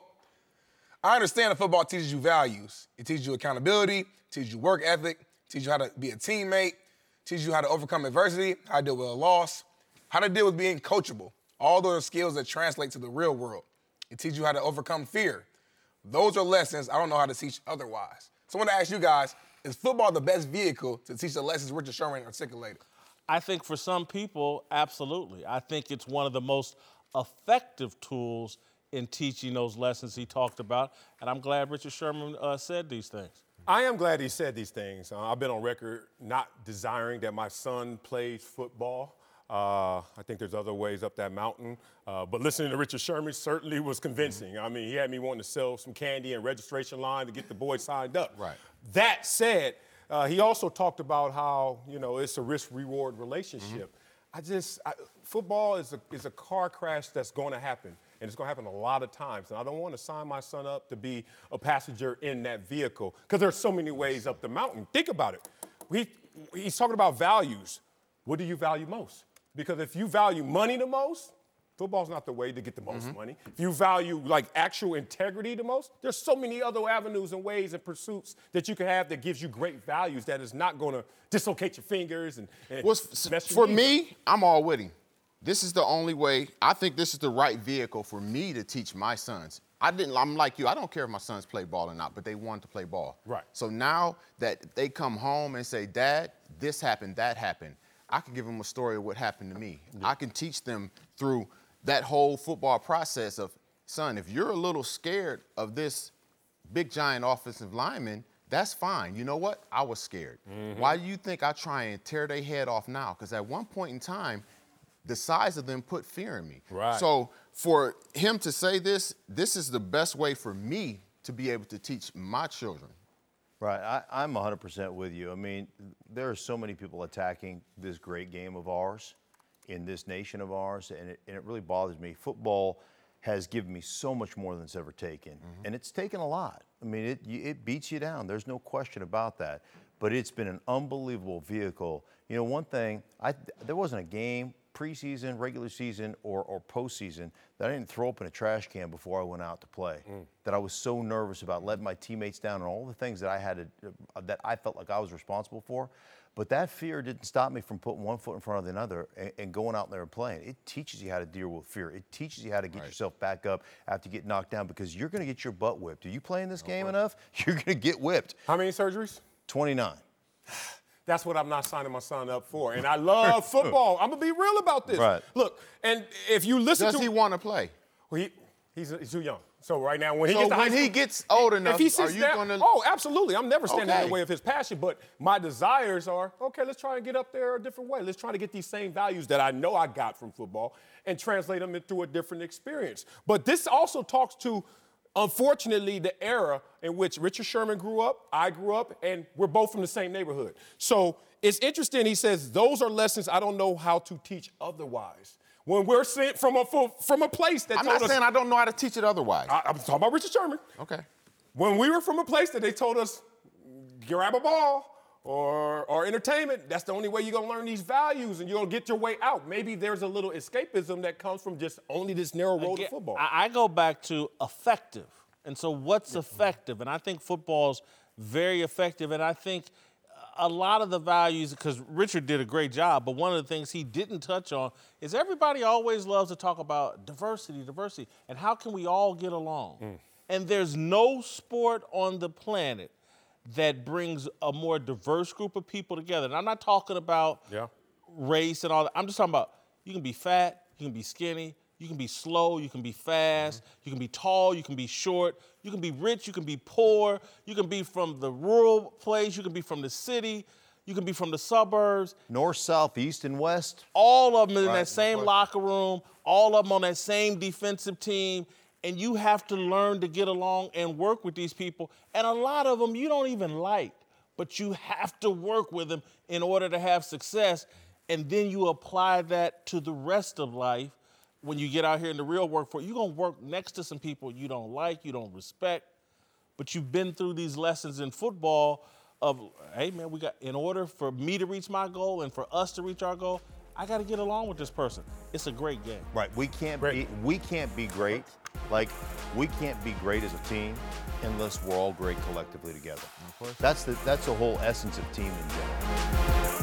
I understand that football teaches you values. It teaches you accountability, teaches you work ethic, teaches you how to be a teammate, teaches you how to overcome adversity, how to deal with a loss, how to deal with being coachable. All those are skills that translate to the real world. It teaches you how to overcome fear. Those are lessons I don't know how to teach otherwise. So I want to ask you guys, is football the best vehicle to teach the lessons Richard Sherman articulated? I think for some people, absolutely. I think it's one of the most effective tools in teaching those lessons he talked about, and I'm glad Richard Sherman uh, said these things. I am glad he said these things. Uh, I've been on record not desiring that my son plays football. Uh, I think there's other ways up that mountain. Uh, but listening to Richard Sherman certainly was convincing. I mean, he had me wanting to sell some candy and registration line to get the boys signed up. Right. That said, uh, he also talked about how, you know, it's a risk-reward relationship. Mm-hmm. I just, I, football is a, is a car crash that's going to happen. And it's going to happen a lot of times. And I don't want to sign my son up to be a passenger in that vehicle because there's so many ways up the mountain. Think about it. He, he's talking about values. What do you value most? Because if you value money the most, football's not the way to get the most mm-hmm. money. If you value like actual integrity the most, there's so many other avenues and ways and pursuits that you can have that gives you great values that is not going to dislocate your fingers and, and well, mess for your me, I'm all with him. This is the only way. I think this is the right vehicle for me to teach my sons. I didn't. I'm like you. I don't care if my sons play ball or not, but they want to play ball. Right. So now that they come home and say, Dad, this happened, that happened, I can give them a story of what happened to me. Yeah. I can teach them through that whole football process of, son, if you're a little scared of this big, giant offensive lineman, that's fine. You know what? I was scared. Mm-hmm. Why do you think I try and tear their head off now? Because at one point in time, the size of them put fear in me. Right. So for him to say this, this is the best way for me to be able to teach my children. Right, I, I'm one hundred percent with you. I mean, there are so many people attacking this great game of ours in this nation of ours, and it, and it really bothers me. Football has given me so much more than it's ever taken, mm-hmm. and it's taken a lot. I mean, it, it beats you down. There's no question about that. But it's been an unbelievable vehicle. You know, one thing, I, there wasn't a game, preseason, regular season, or, or postseason, that I didn't throw up in a trash can before I went out to play. Mm. That I was so nervous about letting my teammates down and all the things that I had to, uh, that I felt like I was responsible for. But that fear didn't stop me from putting one foot in front of the other and, and going out there and playing. It teaches you how to deal with fear. It teaches you how to get right. yourself back up after you get knocked down, because you're going to get your butt whipped. Are you playing this no game point. enough? You're going to get whipped. How many surgeries? twenty-nine. That's what I'm not signing my son up for. And I love football. I'm going to be real about this. Right. Look, and if you listen Does to... Does he want to play? Well, he, he's, he's too young. So right now, when he so gets to when high he school, gets old enough, if he sits are you down, going to... Oh, absolutely. I'm never standing okay. in the way of his passion. But my desires are, okay, let's try and get up there a different way. Let's try to get these same values that I know I got from football and translate them into a different experience. But this also talks to, unfortunately, the era in which Richard Sherman grew up, I grew up, and we're both from the same neighborhood. So it's interesting. He says, those are lessons I don't know how to teach otherwise. When we're sent from a from a place that I'm told not us, saying I don't know how to teach it otherwise. I, I'm talking about Richard Sherman. Okay. When we were from a place that they told us, grab a ball or or entertainment, that's the only way you're gonna learn these values and you're gonna get your way out. Maybe there's a little escapism that comes from just only this narrow road Again, of football. I, I go back to effective. And so what's effective? And I think football's very effective. And I think a lot of the values, because Richard did a great job, but one of the things he didn't touch on is everybody always loves to talk about diversity, diversity, and how can we all get along? Mm. And there's no sport on the planet that brings a more diverse group of people together. And I'm not talking about yeah. race and all that. I'm just talking about you can be fat, you can be skinny, You can be slow, you can be fast, mm-hmm. you can be tall, you can be short, you can be rich, you can be poor, you can be from the rural place, you can be from the city, you can be from the suburbs. North, south, east, and west. All of them in right. that same locker room, all of them on that same defensive team, and you have to learn to get along and work with these people. And a lot of them you don't even like, but you have to work with them in order to have success, and then you apply that to the rest of life. When you get out here in the real workforce, you're going to work next to some people you don't like, you don't respect, but you've been through these lessons in football of, hey, man, we got, in order for me to reach my goal and for us to reach our goal, I got to get along with this person. It's a great game. Right. We can't be we can't be great. Like, we can't be great as a team unless we're all great collectively together. Of course. That's the that's the whole essence of team in general.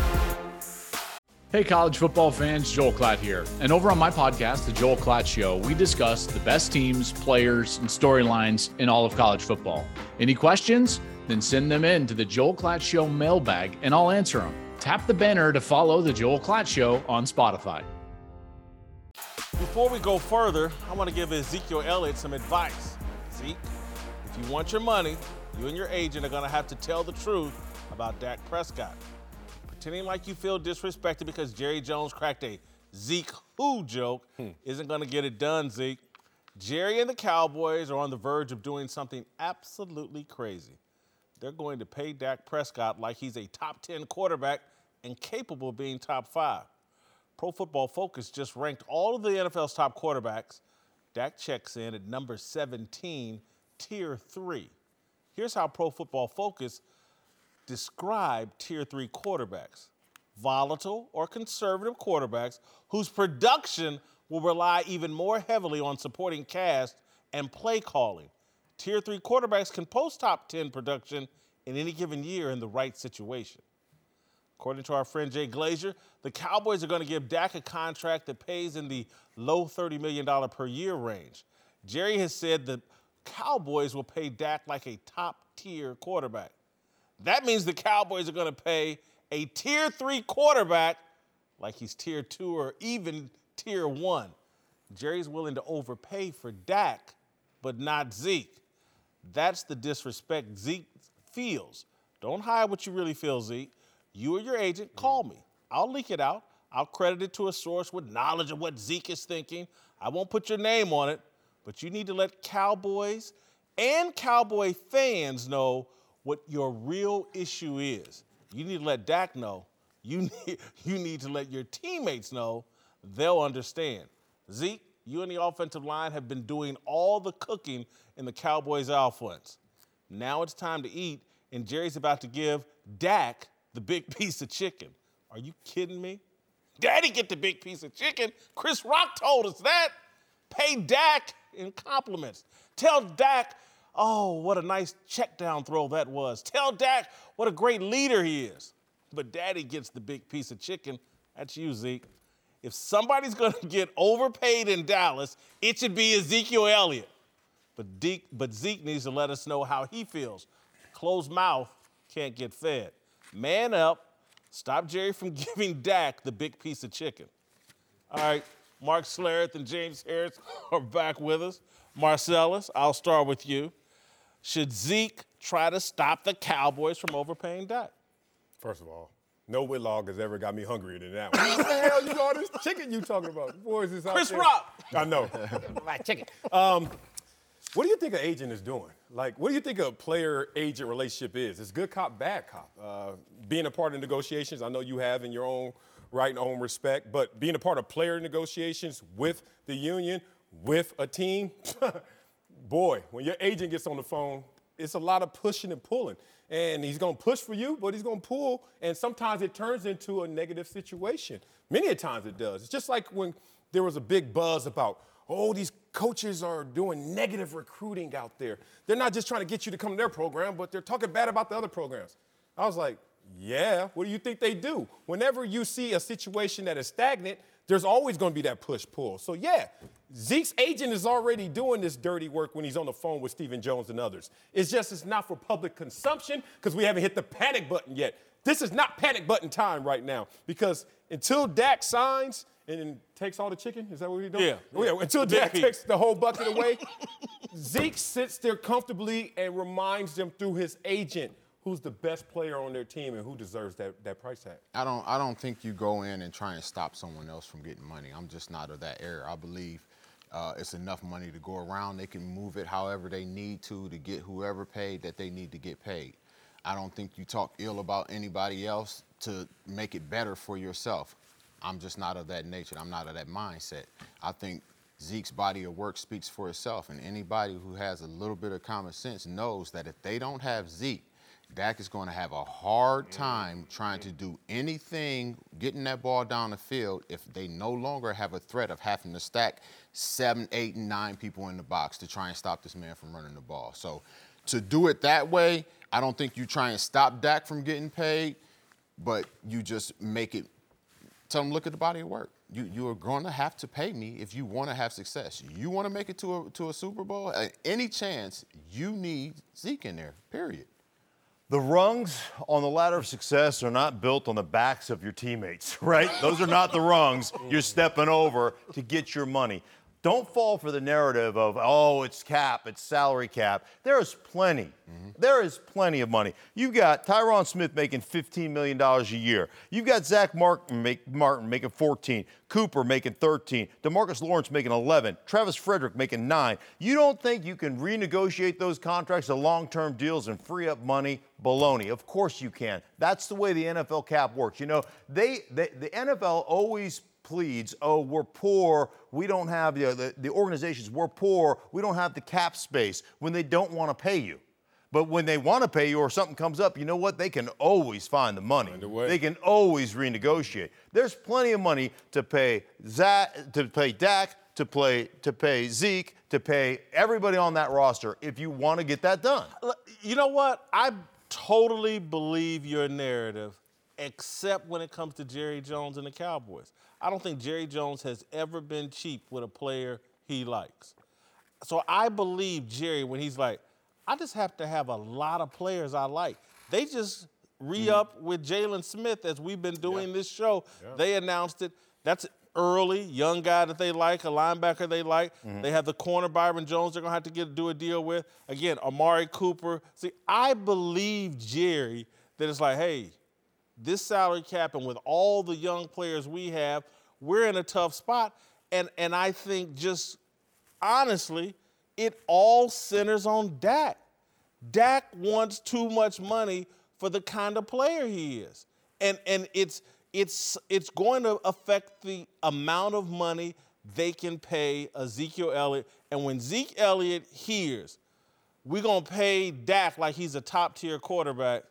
Hey, college football fans, Joel Klatt here. And over on my podcast, The Joel Klatt Show, we discuss the best teams, players, and storylines in all of college football. Any questions? Then send them in to the Joel Klatt Show mailbag, and I'll answer them. Tap the banner to follow The Joel Klatt Show on Spotify. Before we go further, I want to give Ezekiel Elliott some advice. Zeke, if you want your money, you and your agent are going to have to tell the truth about Dak Prescott. Pretending like you feel disrespected because Jerry Jones cracked a Zeke who joke hmm. isn't going to get it done, Zeke. Jerry and the Cowboys are on the verge of doing something absolutely crazy. They're going to pay Dak Prescott like he's a top ten quarterback and capable of being top five. Pro Football Focus just ranked all of the N F L's top quarterbacks. Dak checks in at number seventeen, tier three. Here's how Pro Football Focus describe tier three quarterbacks: volatile or conservative quarterbacks whose production will rely even more heavily on supporting cast and play calling. Tier three quarterbacks can post top ten production in any given year in the right situation. According to our friend Jay Glazer, the Cowboys are going to give Dak a contract that pays in the low thirty million dollars per year range. Jerry has said the Cowboys will pay Dak like a top-tier quarterback. That means the Cowboys are going to pay a tier three quarterback like he's tier two or even tier one. Jerry's willing to overpay for Dak, but not Zeke. That's the disrespect Zeke feels. Don't hide what you really feel, Zeke. You or your agent, call me. I'll leak it out. I'll credit it to a source with knowledge of what Zeke is thinking. I won't put your name on it, but you need to let Cowboys and Cowboy fans know what your real issue is. You need to let Dak know. You need, you need to let your teammates know. They'll understand. Zeke, you and the offensive line have been doing all the cooking in the Cowboys' offense. Now it's time to eat, and Jerry's about to give Dak the big piece of chicken. Are you kidding me? Daddy get the big piece of chicken. Chris Rock told us that. Pay Dak in compliments. Tell Dak, oh, what a nice check down throw that was. Tell Dak what a great leader he is. But Daddy gets the big piece of chicken. That's you, Zeke. If somebody's going to get overpaid in Dallas, it should be Ezekiel Elliott. But, Deke, but Zeke needs to let us know how he feels. Closed mouth can't get fed. Man up. Stop Jerry from giving Dak the big piece of chicken. All right, Mark Schlereth and James Harris are back with us. Marcellus, I'll start with you. Should Zeke try to stop the Cowboys from overpaying Dak? First of all, no Whitlock has ever got me hungrier than that one. What the hell you all this chicken you talking about? Boys is out Chris there. Rock. I know. Like chicken. Um, what do you think an agent is doing? Like, what do you think a player-agent relationship is? It's good cop, bad cop. Uh, being a part of negotiations, I know you have in your own right and own respect, but being a part of player negotiations with the union, with a team, boy, when your agent gets on the phone, it's a lot of pushing and pulling. And he's going to push for you, but he's going to pull, and sometimes it turns into a negative situation. Many a times it does. It's just like when there was a big buzz about, oh, these coaches are doing negative recruiting out there. They're not just trying to get you to come to their program, but they're talking bad about the other programs. I was like, yeah, what do you think they do? Whenever you see a situation that is stagnant, there's always going to be that push-pull. So, yeah, Zeke's agent is already doing this dirty work when he's on the phone with Stephen Jones and others. It's just it's not for public consumption because we haven't hit the panic button yet. This is not panic button time right now because until Dak signs and takes all the chicken, is that what he's doing? Yeah. Oh, yeah. Until Big Dak piece. takes the whole bucket away, Zeke sits there comfortably and reminds them through his agent who's the best player on their team and who deserves that, that price tag. I don't I don't think you go in and try and stop someone else from getting money. I'm just not of that era. I believe uh, it's enough money to go around. They can move it however they need to to get whoever paid that they need to get paid. I don't think you talk ill about anybody else to make it better for yourself. I'm just not of that nature. I'm not of that mindset. I think Zeke's body of work speaks for itself, and anybody who has a little bit of common sense knows that if they don't have Zeke, Dak is going to have a hard time trying to do anything, getting that ball down the field, if they no longer have a threat of having to stack seven, eight, and nine people in the box to try and stop this man from running the ball. So to do it that way, I don't think you try and stop Dak from getting paid, but you just make it, tell him, look at the body of work. You you are going to have to pay me if you want to have success. You want to make it to a, to a Super Bowl, at any chance, you need Zeke in there, period. The rungs on the ladder of success are not built on the backs of your teammates, right? Those are not the rungs you're stepping over to get your money. Don't fall for the narrative of, oh, it's cap, it's salary cap. There is plenty. Mm-hmm. There is plenty of money. You've got Tyron Smith making fifteen million dollars a year. You've got Zach Martin, make, Martin making fourteen, Cooper making thirteen, DeMarcus Lawrence making eleven, Travis Frederick making nine. You don't think you can renegotiate those contracts to long-term deals and free up money? Baloney. Of course you can. That's the way the N F L cap works. You know, they, they the N F L always pleads, oh, we're poor, we don't have, you know, the, the organizations, we're poor, we don't have the cap space, when they don't want to pay you. But when they want to pay you or something comes up, you know what? They can always find the money. Find a way. They can always renegotiate. There's plenty of money to pay Zach, to pay Dak, to play, to pay Zeke, to pay everybody on that roster if you want to get that done. You know what? I totally believe your narrative, except when it comes to Jerry Jones and the Cowboys. I don't think Jerry Jones has ever been cheap with a player he likes. So I believe Jerry when he's like, I just have to have a lot of players I like. They just re-up mm-hmm. with Jalen Smith as we've been doing yeah. this show. Yeah. They announced it. That's early, young guy that they like, a linebacker they like. Mm-hmm. They have the corner Byron Jones they're going to have to get do a deal with. Again, Amari Cooper. See, I believe Jerry that it's like, hey, this salary cap and with all the young players we have, we're in a tough spot. And and I think just honestly, it all centers on Dak. Dak wants too much money for the kind of player he is. And and it's it's it's going to affect the amount of money they can pay Ezekiel Elliott. And when Zeke Elliott hears, we're going to pay Dak like he's a top-tier quarterback,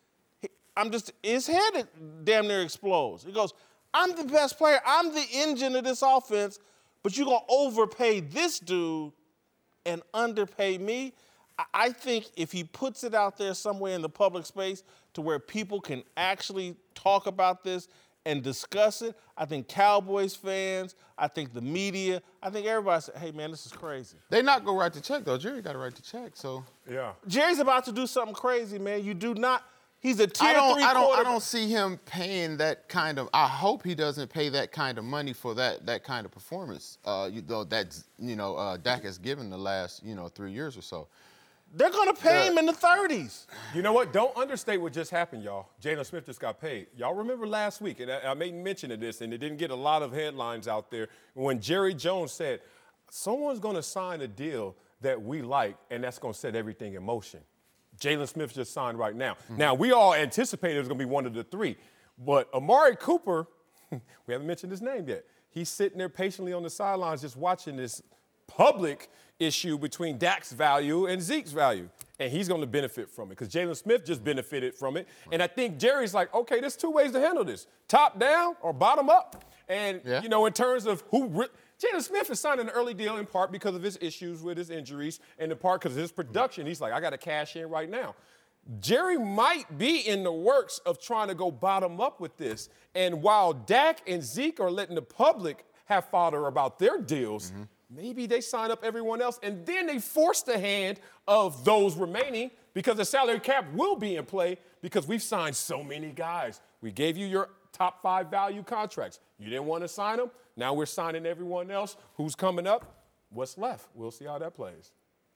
I'm just, his head damn near explodes. He goes, I'm the best player. I'm the engine of this offense, but you're going to overpay this dude and underpay me? I think if he puts it out there somewhere in the public space to where people can actually talk about this and discuss it, I think Cowboys fans, I think the media, I think everybody say, hey, man, this is crazy. They not go write the check, though. Jerry got to write the check, so. Yeah. Jerry's about to do something crazy, man. You do not. He's a tier I don't, three I don't, quarterback. I don't see him paying that kind of. I hope he doesn't pay that kind of money for that that kind of performance. Uh, you know that you know uh, Dak has given the last you know three years or so. They're gonna pay Yeah. him in the thirties. You know what? Don't understate what just happened, y'all. Jalen Smith just got paid. Y'all remember last week, and I, I made mention of this, and it didn't get a lot of headlines out there, when Jerry Jones said, someone's going to sign a deal that we like, and that's going to set everything in motion. Jalen Smith just signed right now. Mm-hmm. Now, we all anticipated it was going to be one of the three, but Amari Cooper, we haven't mentioned his name yet. He's sitting there patiently on the sidelines just watching this public issue between Dak's value and Zeke's value. And he's going to benefit from it because Jalen Smith just benefited from it. Right. And I think Jerry's like, okay, there's two ways to handle this, top down or bottom up. And, yeah. you know, in terms of who re- – Jalen Smith is signing an early deal in part because of his issues with his injuries and in part because of his production. He's like, I got to cash in right now. Jerry might be in the works of trying to go bottom up with this. And while Dak and Zeke are letting the public have fodder about their deals, mm-hmm. maybe they sign up everyone else, and then they force the hand of those remaining because the salary cap will be in play because we've signed so many guys. We gave you your top five value contracts. You didn't want to sign them. Now we're signing everyone else who's coming up. What's left? We'll see how that plays.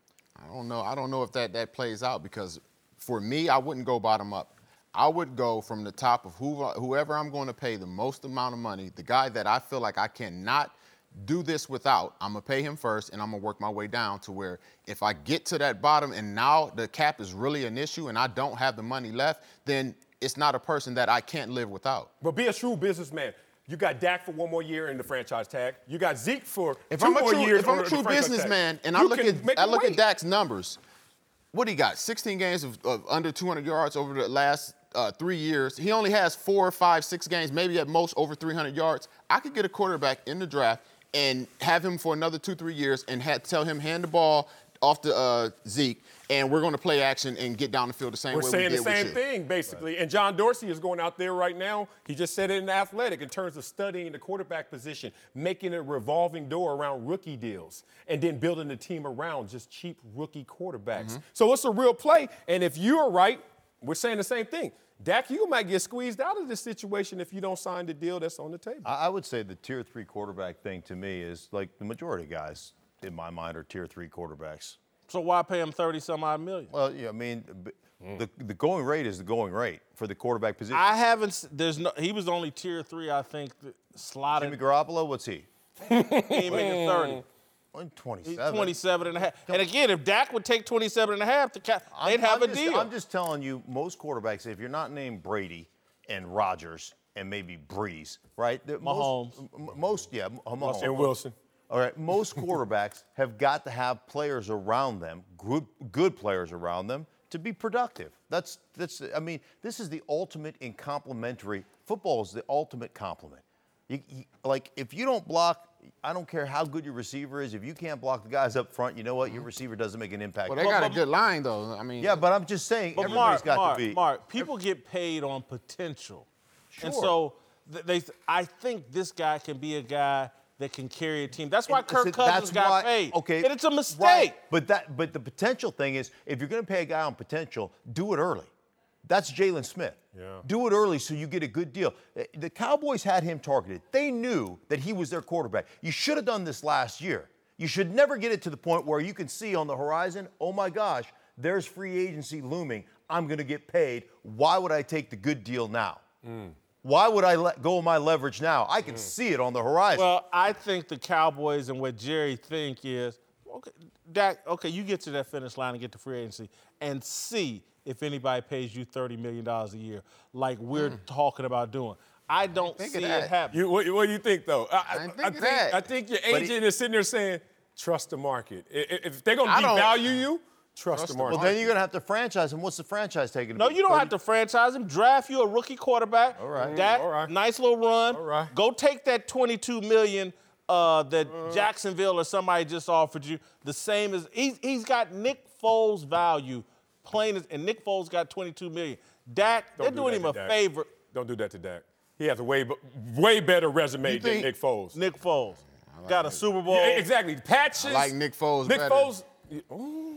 I don't know. I don't know if that, that plays out because for me, I wouldn't go bottom up. I would go from the top of who, whoever I'm going to pay the most amount of money, the guy that I feel like I cannot do this without, I'm going to pay him first, and I'm going to work my way down to where if I get to that bottom and now the cap is really an issue and I don't have the money left, then it's not a person that I can't live without. But be a shrewd businessman. You got Dak for one more year in the franchise tag. You got Zeke for if two I'm a more true, years. If I'm a true businessman and I look at I look at Dak's numbers, what he got? sixteen games of, of under two hundred yards over the last uh, three years. He only has four, five, six games, maybe at most over three hundred yards. I could get a quarterback in the draft and have him for another two, three years and had, tell him hand the ball off to uh, Zeke, and we're going to play action and get down the field the same We're way saying we did the same with thing, basically. Right. And John Dorsey is going out there right now. He just said it in Athletic in terms of studying the quarterback position, making a revolving door around rookie deals, and then building the team around just cheap rookie quarterbacks. Mm-hmm. So it's a real play. And if you're right, we're saying the same thing. Dak, you might get squeezed out of this situation if you don't sign the deal that's on the table. I would say the tier three quarterback thing to me is like the majority of guys in my mind are tier three quarterbacks. So why pay him thirty some odd million? Well, yeah, I mean, mm. the the going rate is the going rate for the quarterback position. I haven't. There's no. He was only tier three, I think. Slotted. Jimmy Garoppolo, what's he? He ain't making thirty. twenty-seven. He's twenty-seven and a half. And again, if Dak would take twenty-seven and a half, the cap, they'd I'm, have I'm a just, deal. I'm just telling you, most quarterbacks, if you're not named Brady and Rodgers and maybe Breeze, right? Mahomes. Most, most yeah, Mahomes. And Wilson. All right, most quarterbacks have got to have players around them, good, good players around them, to be productive. That's, that's. I mean, this is the ultimate in complementary. Football is the ultimate complement. You, you, like, if you don't block, I don't care how good your receiver is. If you can't block the guys up front, you know what? Your receiver doesn't make an impact. Well, they got a good line, though. I mean, yeah, but I'm just saying, but everybody's Mark, got Mark, to be. Mark, people get paid on potential, sure. and so they. I think this guy can be a guy that can carry a team. That's why And Kirk so Cousins that's got why, paid. Okay, and it's a mistake. Right. But that, but the potential thing is, if you're going to pay a guy on potential, do it early. That's Jalen Smith. Yeah. Do it early so you get a good deal. The Cowboys had him targeted. They knew that he was their quarterback. You should have done this last year. You should never get it to the point where you can see on the horizon, oh my gosh, there's free agency looming. I'm going to get paid. Why would I take the good deal now? Mm. Why would I let go of my leverage now? I can mm. see it on the horizon. Well, I think the Cowboys and what Jerry think is, okay, Dak, okay, you get to that finish line and get to free agency and see if anybody pays you thirty million dollars a year like we're mm. talking about doing. I don't think see it happening. You, what, what do you think, though? I, I, I, think, I, think, that. I think your But agent it, is sitting there saying, trust the market. If, if they're going to I don't- devalue you, trust, Trust the the market. well, then you're going to have to franchise him. What's the franchise taking? No, you don't have to franchise him. Draft you a rookie quarterback. All right. Dak, All right. nice little run. All right. Go take that twenty-two million dollars uh, that uh, Jacksonville or somebody just offered you. The same as he's, he's got Nick Foles' value, plain as, and Nick Foles got twenty-two million dollars. Dak, Don't they're do doing that him a to Dak. favor. Don't do that to Dak. He has a way, way better resume You than think- Nick Foles. Nick Foles like got a Nick. Super Bowl. Yeah, exactly. Patches. I like Nick Foles Nick better. Foles. Ooh.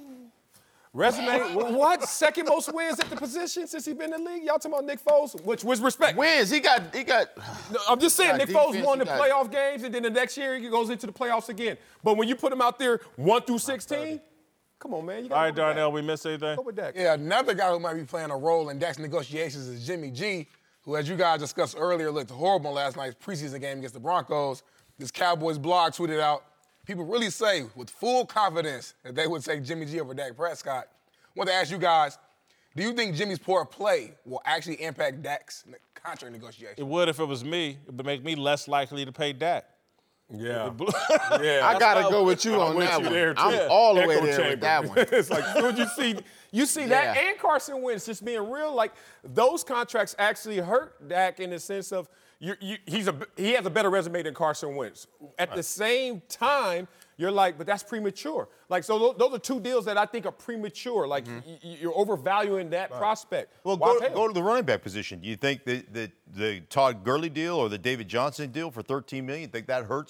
Resume. What? Second most wins at the position since he's been in the league? Y'all talking about Nick Foles? Which was respect. Wins. He got. He got. No, I'm just saying, Got Nick Foles defense, won the he got- playoff games, and then the next year he goes into the playoffs again. But when you put him out there one through sixteen, come on, man. You All right, gotta go with Darnell, Dak. we missed anything? Go with Dak. Yeah, another guy who might be playing a role in Dak's negotiations is Jimmy G, who, as you guys discussed earlier, looked horrible in last night's preseason game against the Broncos. This Cowboys blog tweeted out, people really say with full confidence that they would take Jimmy G over Dak Prescott. I want to ask you guys, do you think Jimmy's poor play will actually impact Dak's contract negotiation? It would if it was me. It would make me less likely to pay Dak. Yeah. yeah. yeah. I gotta go with you I'm on with that you one. there, too. I'm Yeah. all the Echo way there chamber. with that one. It's like, soon you see, you see that Yeah. and Carson Wentz just being real. Like those contracts actually hurt Dak in the sense of you, you, he's a he has a better resume than Carson Wentz. At right. the same time, you're like, but that's premature. Like so, those, those are two deals that I think are premature. Like mm-hmm. y- you're overvaluing that right. prospect. Well, Why go, go to the running back position. Do you think the, the the Todd Gurley deal or the David Johnson deal for thirteen million dollars, you think that hurts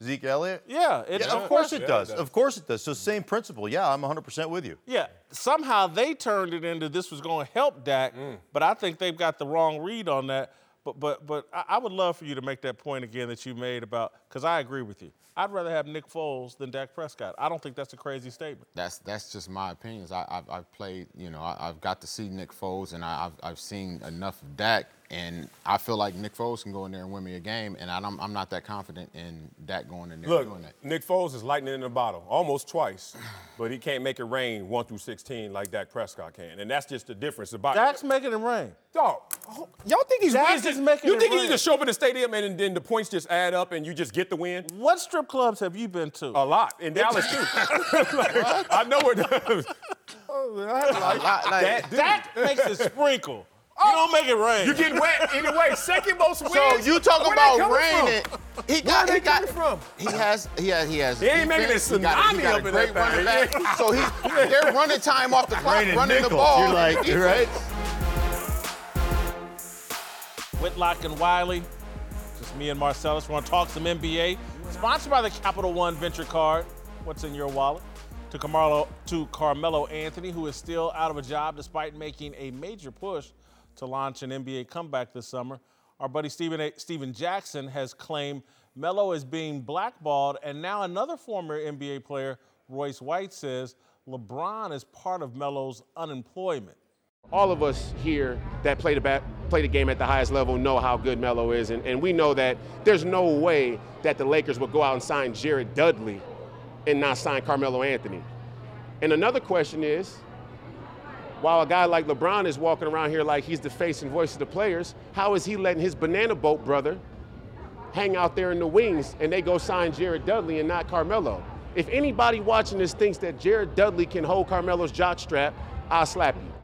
Zeke Elliott? Yeah, it, Yeah, of course it does. Of course it does. So same principle. Yeah, I'm one hundred percent with you. Yeah, somehow they turned it into this was going to help Dak, Mm. but I think they've got the wrong read on that. But but but I, I would love for you to make that point again that you made about because I agree with you. I'd rather have Nick Foles than Dak Prescott. I don't think that's a crazy statement. That's that's just my opinions. I, I've I've played, you know, I, I've got to see Nick Foles, and I, I've I've seen enough of Dak, and I feel like Nick Foles can go in there and win me a game, and I don't, I'm not that confident in Dak going in there Look, and doing that. Nick Foles is lightning in a bottle, almost twice, but he can't make it rain one through sixteen like Dak Prescott can, and that's just the difference. About Dak's making it rain. Dog, y'all think he's Dak wins is just, making you it think he rain. just show up in the stadium and then the points just add up and you just get the win? What strip clubs have you been to? A lot in Dallas too. Like, I know it does. Oh, I like, lot, like- that, dude. Dak makes it sprinkle. You don't make it rain. You get wet anyway. Second most wins. So you talk Where about they coming raining? from? He Where got. they He got. coming from? He has. He has. He has. He ain't making defense. a He got, he tsunami got up a in great that running thing. back. So he's. They're running time off the clock, Raining running the nickels. ball. You're like, you're right. Whitlock and Wiley, just me and Marcellus. We want to talk some N B A. Sponsored by the Capital One Venture Card. What's in your wallet? To Carmelo, to Carmelo Anthony, who is still out of a job despite making a major push to launch an N B A comeback this summer. Our buddy Steven, a- Steven Jackson has claimed Melo is being blackballed, and now another former N B A player, Royce White, says LeBron is part of Melo's unemployment. All of us here that play the, bat, play the game at the highest level know how good Melo is, and, and we know that there's no way that the Lakers would go out and sign Jared Dudley and not sign Carmelo Anthony. And another question is, while a guy like LeBron is walking around here like he's the face and voice of the players, how is he letting his banana boat brother hang out there in the wings and they go sign Jared Dudley and not Carmelo? If anybody watching this thinks that Jared Dudley can hold Carmelo's jockstrap, I'll slap you.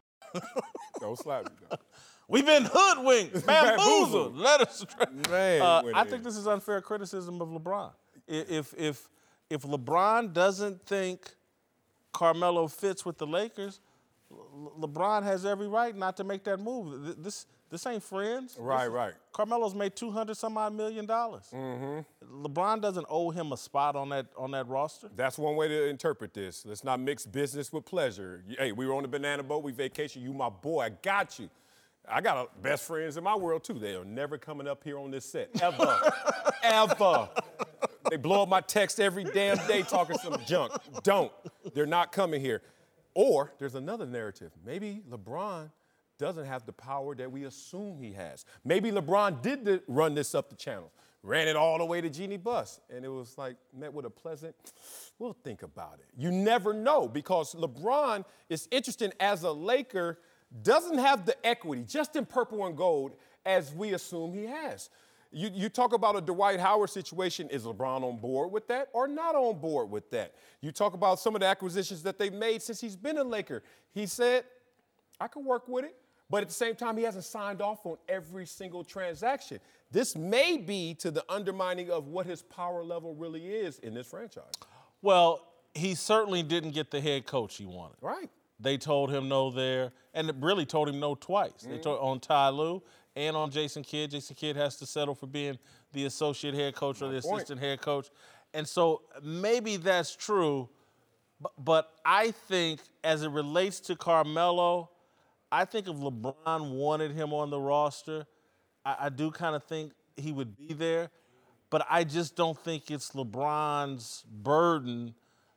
Don't slap me, though. We've been hoodwinked, bamboozled. Let us. Man, Uh, what I it think is. this is unfair criticism of LeBron. I- If if if LeBron doesn't think Carmelo fits with the Lakers, Le- LeBron has every right not to make that move. Th- This this ain't friends. Right, This- right. Carmelo's made two hundred some odd million dollars. Mm-hmm. LeBron doesn't owe him a spot on that on that roster. That's one way to interpret this. Let's not mix business with pleasure. Hey, we were on the banana boat, we vacation. You my boy, I got you. I got a, best friends in my world too. They are never coming up here on this set, ever, ever. They blow up my text every damn day talking some junk. Don't. They're not coming here. Or there's another narrative. Maybe LeBron doesn't have the power that we assume he has. Maybe LeBron did the, run this up the channel, ran it all the way to Jeannie Buss, and it was like met with a pleasant, we'll think about it. You never know, because LeBron is interesting as a Laker, doesn't have the equity, just in purple and gold, as we assume he has. You, you talk about a Dwight Howard situation. Is LeBron on board with that or not on board with that? You talk about some of the acquisitions that they've made since he's been a Laker. He said, I could work with it. But at the same time, he hasn't signed off on every single transaction. This may be to the undermining of what his power level really is in this franchise. Well, he certainly didn't get the head coach he wanted. Right. They told him no there, and it really told him no twice. Mm-hmm. They told on Ty Lue and on Jason Kidd. Jason Kidd has to settle for being the associate head coach or the point. assistant head coach. And so maybe that's true, but, but I think as it relates to Carmelo, I think if LeBron wanted him on the roster, I, I do kind of think he would be there, but I just don't think it's LeBron's burden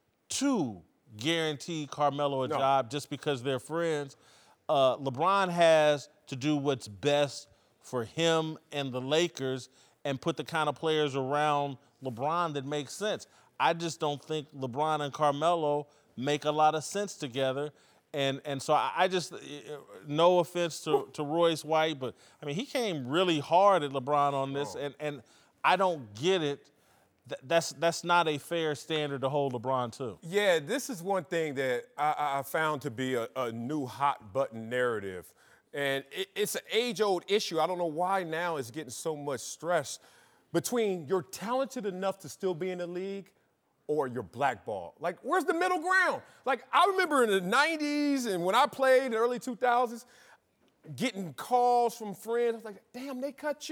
to guarantee Carmelo a No. job just because they're friends. Uh, LeBron has to do what's best for him and the Lakers and put the kind of players around LeBron that make sense. I just don't think LeBron and Carmelo make a lot of sense together. And and so I, I just, no offense to, to Royce White, but I mean, he came really hard at LeBron on this, and, and I don't get it. Th- that's that's not a fair standard to hold LeBron to. Yeah, this is one thing that I, I found to be a, a new hot button narrative. And it, it's an age-old issue. I don't know why now it's getting so much stress between you're talented enough to still be in the league or you're blackballed. Like, where's the middle ground? Like, I remember in the nineties and when I played in the early two thousands, getting calls from friends. I was like, damn, they cut you?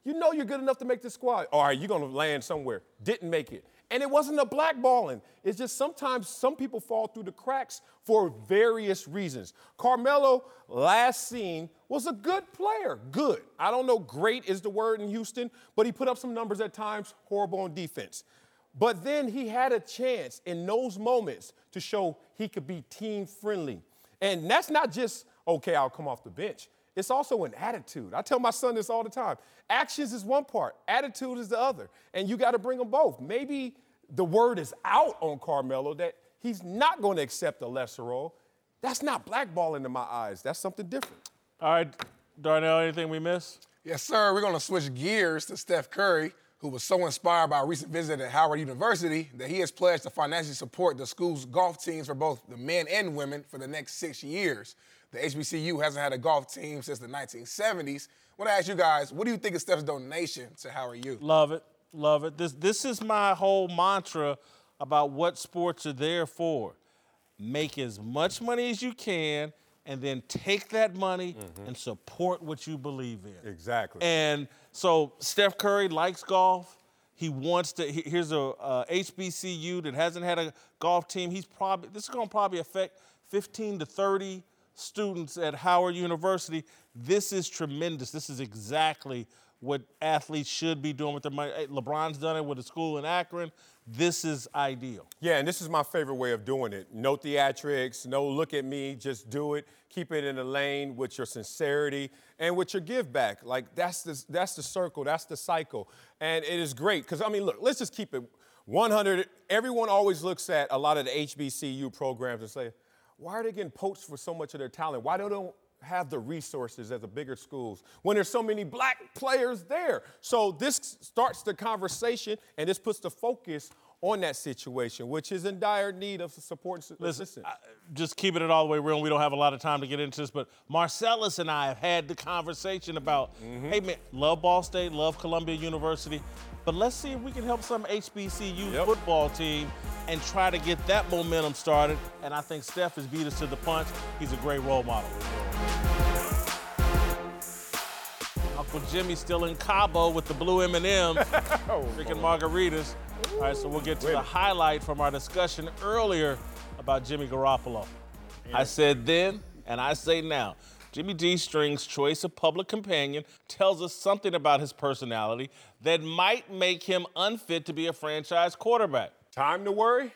You know you're good enough to make the squad. All right, you're going to land somewhere. Didn't make it. And it wasn't a blackballing. It's just sometimes some people fall through the cracks for various reasons. Carmelo, last seen, was a good player. Good. I don't know, great is the word in Houston, but he put up some numbers at times, horrible on defense. But then he had a chance in those moments to show he could be team-friendly. And that's not just, okay, I'll come off the bench. It's also an attitude. I tell my son this all the time. Actions is one part, attitude is the other. And you got to bring them both. Maybe the word is out on Carmelo that he's not going to accept a lesser role. That's not blackballing in my eyes. That's something different. All right, Darnell, anything we missed? Yes, sir. We're going to switch gears to Steph Curry, who was so inspired by a recent visit at Howard University that he has pledged to financially support the school's golf teams for both the men and women for the next six years. The H B C U hasn't had a golf team since the nineteen seventies. I want to ask you guys, what do you think of Steph's donation to Howard U? Love it. Love it. This, this is my whole mantra about what sports are there for. Make as much money as you can and then take that money mm-hmm. and support what you believe in. Exactly. And so Steph Curry likes golf. He wants to. Here's a uh, H B C U that hasn't had a golf team. He's probably this is going to probably affect fifteen to thirty students at Howard University. This is tremendous. This is exactly what athletes should be doing with their money. LeBron's done it with a school in Akron. This is ideal. Yeah, and this is my favorite way of doing it. No theatrics, no look at me, just do it. Keep it in the lane with your sincerity and with your give back. Like, that's the, that's the circle, that's the cycle. And it is great because, I mean, look, let's just keep it one hundred. Everyone always looks at a lot of the H B C U programs and say, why are they getting poached for so much of their talent? Why don't they have the resources as the bigger schools when there's so many black players there? So this starts the conversation, and this puts the focus on that situation, which is in dire need of support and Listen, assistance. I, just keeping it all the way real, we don't have a lot of time to get into this, but Marcellus and I have had the conversation about, mm-hmm. hey, man, love Ball State, love Columbia University, but let's see if we can help some H B C U yep. football team and try to get that momentum started. And I think Steph has beat us to the punch. He's a great role model. Uncle Jimmy's still in Cabo with the blue M and M's, oh, drinking margaritas. All right, so we'll get to Wait. the highlight from our discussion earlier about Jimmy Garoppolo. Yeah. I said then, and I say now, Jimmy G String's choice of public companion tells us something about his personality that might make him unfit to be a franchise quarterback. Time to worry?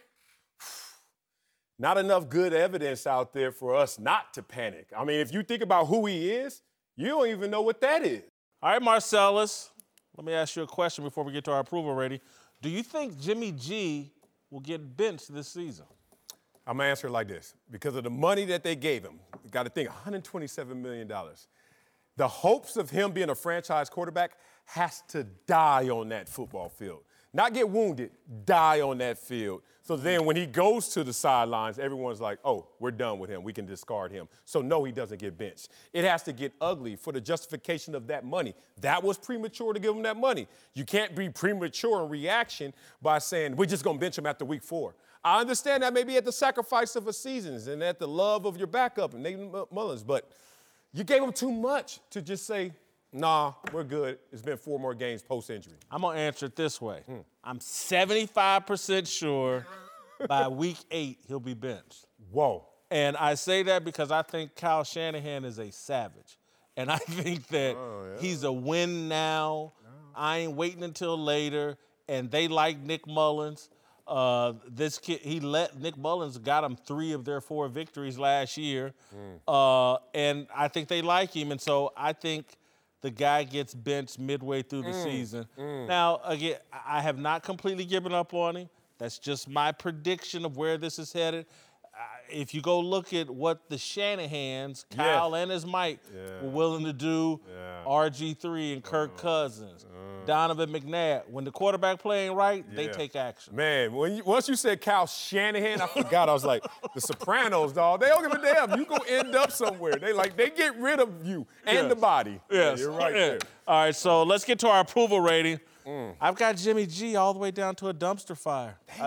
Not enough good evidence out there for us not to panic. I mean, if you think about who he is, you don't even know what that is. All right, Marcellus, let me ask you a question before we get to our approval rating. Do you think Jimmy G will get benched this season? I'm going to answer it like this. Because of the money that they gave him, you got to think, one hundred twenty-seven million dollars. The hopes of him being a franchise quarterback has to die on that football field. Not get wounded, die on that field. So then when he goes to the sidelines, everyone's like, oh, we're done with him. We can discard him. So no, he doesn't get benched. It has to get ugly for the justification of that money. That was premature to give him that money. You can't be premature in reaction by saying, we're just going to bench him after week four. I understand that maybe at the sacrifice of a season and at the love of your backup and Nathan Mullins, but you gave him too much to just say, nah, we're good. It's been four more games post-injury. I'm going to answer it this way. Hmm. I'm seventy-five percent sure by week eight he'll be benched. Whoa. And I say that because I think Kyle Shanahan is a savage. And I think that oh, yeah. he's a win now. No. I ain't waiting until later. And they like Nick Mullins. Uh, this kid, he let Nick Mullins got him three of their four victories last year. Mm. Uh, and I think they like him. And so I think the guy gets benched midway through the mm. season. Mm. Now, again, I have not completely given up on him. That's just my prediction of where this is headed. Uh, if you go look at what the Shanahans, Kyle yes. and his Mike, yeah. were willing to do, yeah. R G three and Kirk uh, Cousins, uh, Donovan McNabb, when the quarterback playing right, yeah. they take action. Man, when you, once you said Kyle Shanahan, I forgot. I was like, the Sopranos, dog. They don't give a damn. You gonna end up somewhere. They like they get rid of you and yes. the body. Yes, yeah, you're right yeah. there. All right, so let's get to our approval rating. Mm. I've got Jimmy G all the way down to a dumpster fire. Hey,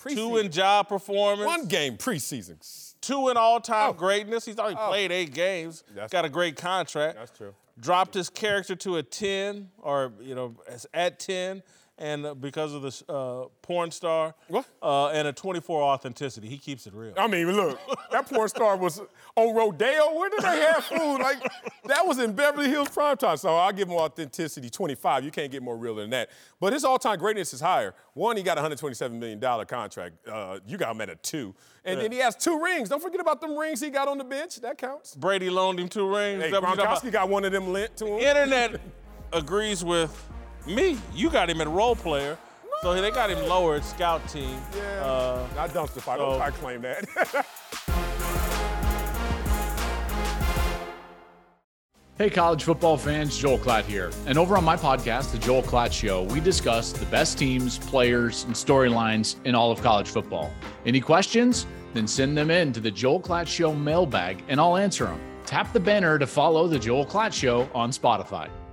two in job performance. One game preseason. Two in all-time Oh. greatness. He's only Oh. played eight games. That's Got a great contract. That's true. Dropped his character to a ten, or, you know, as- at ten, and uh, because of the uh, porn star. What? Uh, and a twenty-four authenticity. He keeps it real. I mean, look, that porn star was on Rodeo. Where did they have food? Like, that was in Beverly Hills primetime. So I'll give him authenticity twenty-five. You can't get more real than that. But his all-time greatness is higher. One, he got a one hundred twenty-seven million dollars contract. Uh, you got him at a two. And Yeah. then he has two rings. Don't forget about them rings he got on the bench. That counts. Brady loaned him two rings. Hey, Is that what you're talking Gronkowski got one of them lent to him. about? Internet agrees with me. You got him at role player. So they got him lower at scout team. Yeah, Uh, I dumpster fire. so- Don't try to claim that. Hey, college football fans, Joel Klatt here. And over on my podcast, The Joel Klatt Show, we discuss the best teams, players, and storylines in all of college football. Any questions? Then send them in to the Joel Klatt Show mailbag, and I'll answer them. Tap the banner to follow The Joel Klatt Show on Spotify.